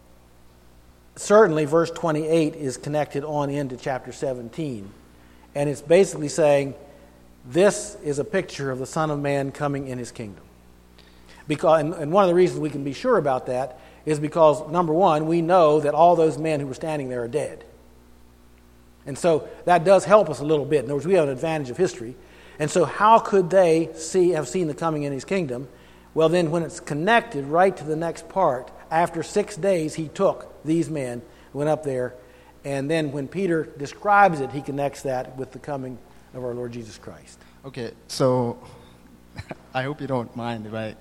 certainly verse 28 is connected on into chapter 17. And it's basically saying, this is a picture of the Son of Man coming in his kingdom. And one of the reasons we can be sure about that is because, number one, we know that all those men who were standing there are dead. And so that does help us a little bit. In other words, we have an advantage of history. And so how could they have seen the coming in his kingdom? Well, then when it's connected right to the next part, after 6 days he took these men, went up there, and then when Peter describes it, he connects that with the coming of our Lord Jesus Christ. Okay, so I hope you don't mind if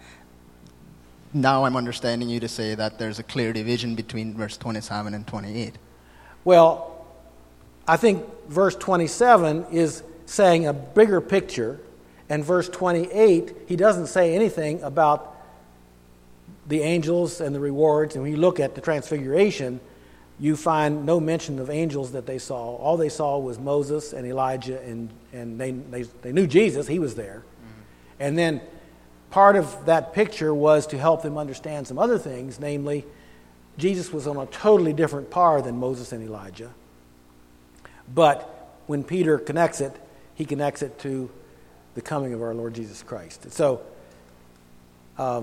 now I'm understanding you to say that there's a clear division between verse 27 and 28. Well, I think verse 27 is saying a bigger picture, and verse 28, he doesn't say anything about the angels and the rewards. And when you look at the Transfiguration, you find no mention of angels that they saw. All they saw was Moses and Elijah, and they knew Jesus, he was there. Mm-hmm. And then part of that picture was to help them understand some other things, namely, Jesus was on a totally different par than Moses and Elijah. But when Peter connects it, he connects it to the coming of our Lord Jesus Christ. So, I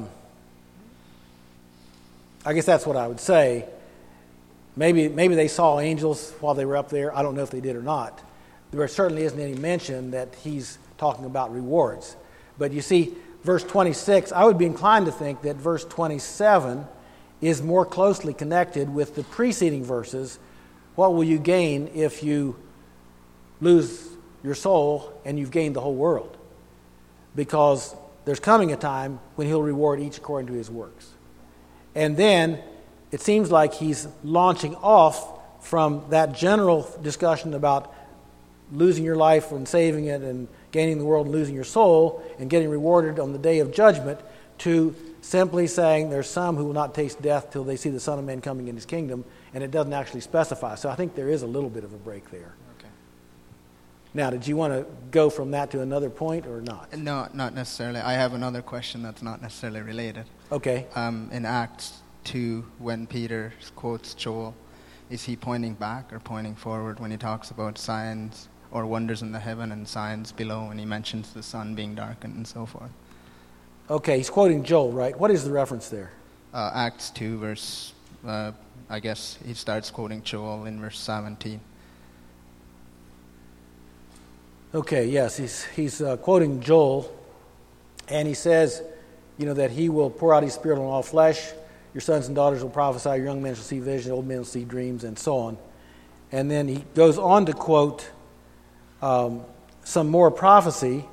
guess that's what I would say. Maybe they saw angels while they were up there. I don't know if they did or not. There certainly isn't any mention that he's talking about rewards. But you see, verse 26, I would be inclined to think that verse 27 is more closely connected with the preceding verses. What will you gain if you lose your soul and you've gained the whole world? Because there's coming a time when he'll reward each according to his works. And then it seems like he's launching off from that general discussion about losing your life and saving it and gaining the world and losing your soul and getting rewarded on the day of judgment to simply saying there's some who will not taste death till they see the Son of Man coming in his kingdom, and it doesn't actually specify. So I think there is a little bit of a break there. Okay. Now, did you want to go from that to another point or not? No, not necessarily. I have another question that's not necessarily related. Okay. In Acts 2, when Peter quotes Joel, is he pointing back or pointing forward when he talks about signs or wonders in the heaven and signs below, and he mentions the sun being darkened and so forth? Okay, he's quoting Joel, right? What is the reference there? Acts 2, verse, I guess he starts quoting Joel in verse 17. Okay, yes, he's quoting Joel, and he says, that he will pour out his Spirit on all flesh. Your sons and daughters will prophesy, your young men shall see visions, old men will see dreams, and so on. And then he goes on to quote some more prophecy.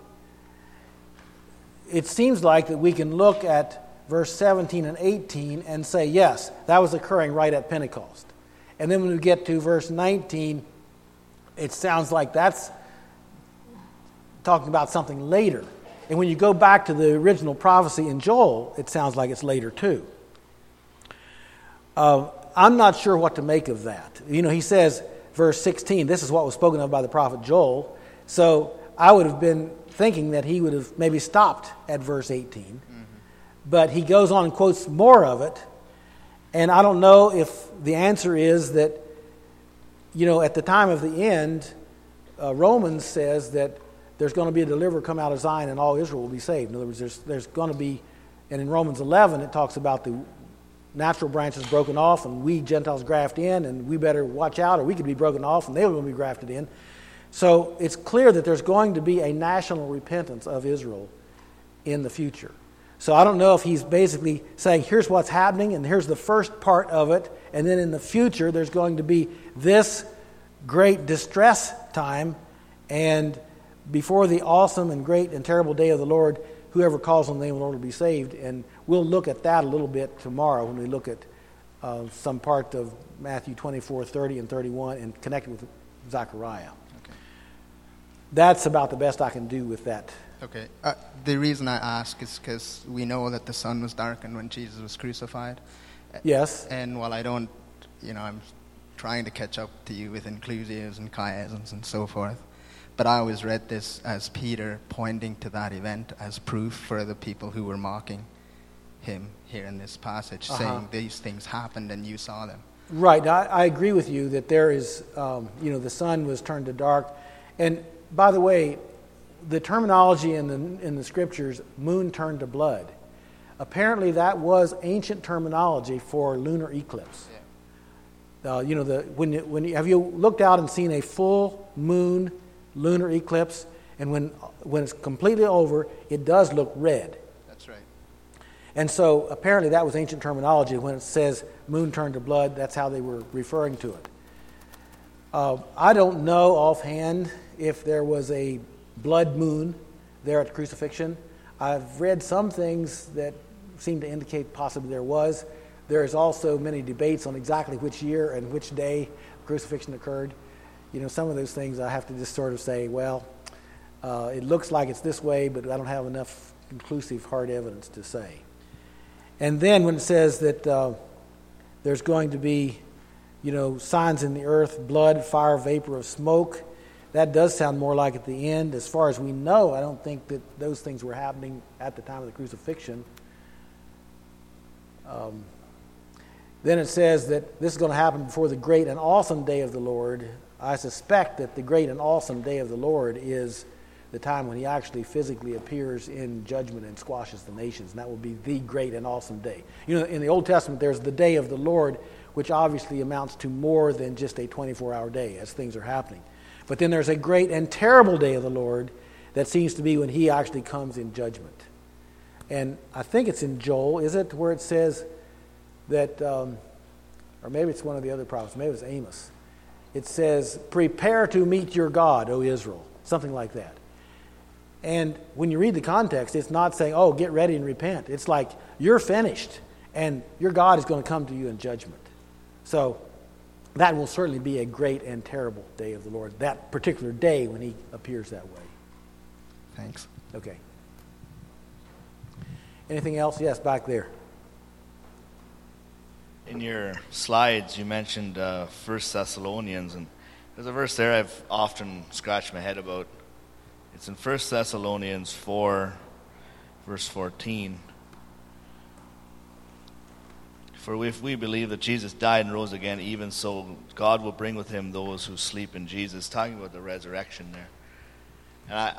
It seems like that we can look at verse 17 and 18 and say, yes, that was occurring right at Pentecost. And then when we get to verse 19, it sounds like that's talking about something later. And when you go back to the original prophecy in Joel, it sounds like it's later too. I'm not sure what to make of that. He says, verse 16, this is what was spoken of by the prophet Joel. So I would have been thinking that he would have maybe stopped at verse 18. Mm-hmm. But he goes on and quotes more of it. And I don't know if the answer is that, at the time of the end, Romans says that there's going to be a deliverer come out of Zion and all Israel will be saved. In other words, there's going to be, and in Romans 11 it talks about the natural branches broken off and we Gentiles graft in, and we better watch out or we could be broken off and they're going to be grafted in. So it's clear that there's going to be a national repentance of Israel in the future. So I don't know if he's basically saying, here's what's happening, and here's the first part of it, and then in the future there's going to be this great distress time, and before the awesome and great and terrible day of the Lord, whoever calls on the name of the Lord will be saved. And we'll look at that a little bit tomorrow when we look at some part of Matthew 24, 30, and 31 and connect it with Zechariah. Okay. That's about the best I can do with that. Okay. The reason I ask is because we know that the sun was darkened when Jesus was crucified. Yes. And while I don't, I'm trying to catch up to you with inclusives and chiasms and so forth, but I always read this as Peter pointing to that event as proof for the people who were mocking him here in this passage, saying these things happened and you saw them. Right. Now, I agree with you that there is, the sun was turned to dark. And by the way, the terminology in the scriptures, moon turned to blood. Apparently that was ancient terminology for lunar eclipse. Yeah. Have you looked out and seen a full moon lunar eclipse? And when it's completely over, it does look red. That's right. And so apparently that was ancient terminology. When it says moon turned to blood, that's how they were referring to it. I don't know offhand if there was a blood moon there at the crucifixion. I've read some things that seem to indicate possibly there was. There's also many debates on exactly which year and which day crucifixion occurred. Some of those things I have to just sort of say, well, it looks like it's this way, but I don't have enough conclusive hard evidence to say. And then when it says that there's going to be, signs in the earth, blood, fire, vapor of smoke, that does sound more like at the end. As far as we know, I don't think that those things were happening at the time of the crucifixion. Then it says that this is going to happen before the great and awesome day of the Lord. I suspect that the great and awesome day of the Lord is the time when he actually physically appears in judgment and squashes the nations. And that will be the great and awesome day. In the Old Testament, there's the day of the Lord, which obviously amounts to more than just a 24-hour day as things are happening. But then there's a great and terrible day of the Lord that seems to be when he actually comes in judgment. And I think it's in Joel, is it, where it says that, or maybe it's one of the other prophets, maybe it's Amos. It says, prepare to meet your God, O Israel, something like that. And when you read the context, it's not saying, oh, get ready and repent. It's like, you're finished, and your God is going to come to you in judgment. So that will certainly be a great and terrible day of the Lord, that particular day when he appears that way. Thanks. Okay. Anything else? Yes, back there. In your slides, you mentioned 1 Thessalonians, and there's a verse there I've often scratched my head about. It's in 1 Thessalonians 4, verse 14. For if we believe that Jesus died and rose again, even so God will bring with him those who sleep in Jesus. Talking about the resurrection there. And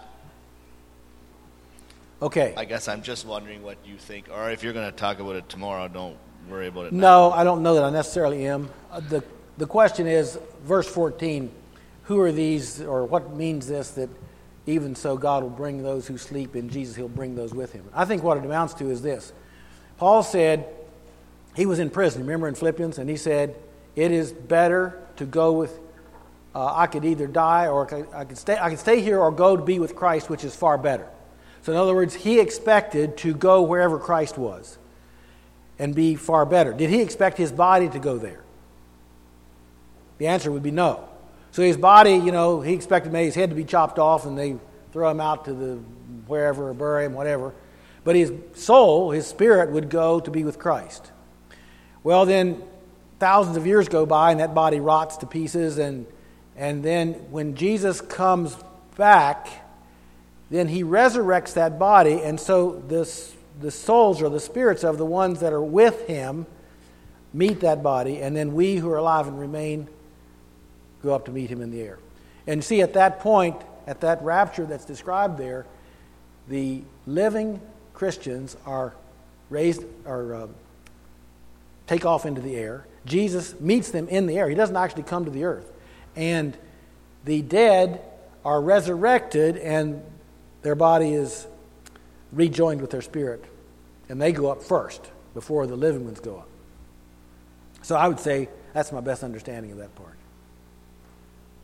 I guess I'm just wondering what you think, or if you're going to talk about it tomorrow, don't worry about it now. No, I don't know that I necessarily am. The question is, verse 14, who are these, or what means this, that even so God will bring those who sleep in Jesus, he'll bring those with him. I think what it amounts to is this. Paul said, he was in prison, remember in Philippians, and he said, it is better to go with, I could either die or I could stay here or go to be with Christ, which is far better. So in other words, he expected to go wherever Christ was and be far better. Did he expect his body to go there? The answer would be no. So his body, he expected maybe his head to be chopped off and they throw him out to the wherever or bury him, whatever. But his soul, his spirit, would go to be with Christ. Well, then thousands of years go by and that body rots to pieces, and then when Jesus comes back, then he resurrects that body, and so the souls or the spirits of the ones that are with him meet that body, and then we who are alive and remain go up to meet him in the air. And see, at that point, at that rapture that's described there, the living Christians are raised or take off into the air. Jesus meets them in the air. He doesn't actually come to the earth. And the dead are resurrected, and their body is rejoined with their spirit. And they go up first before the living ones go up. So I would say that's my best understanding of that part.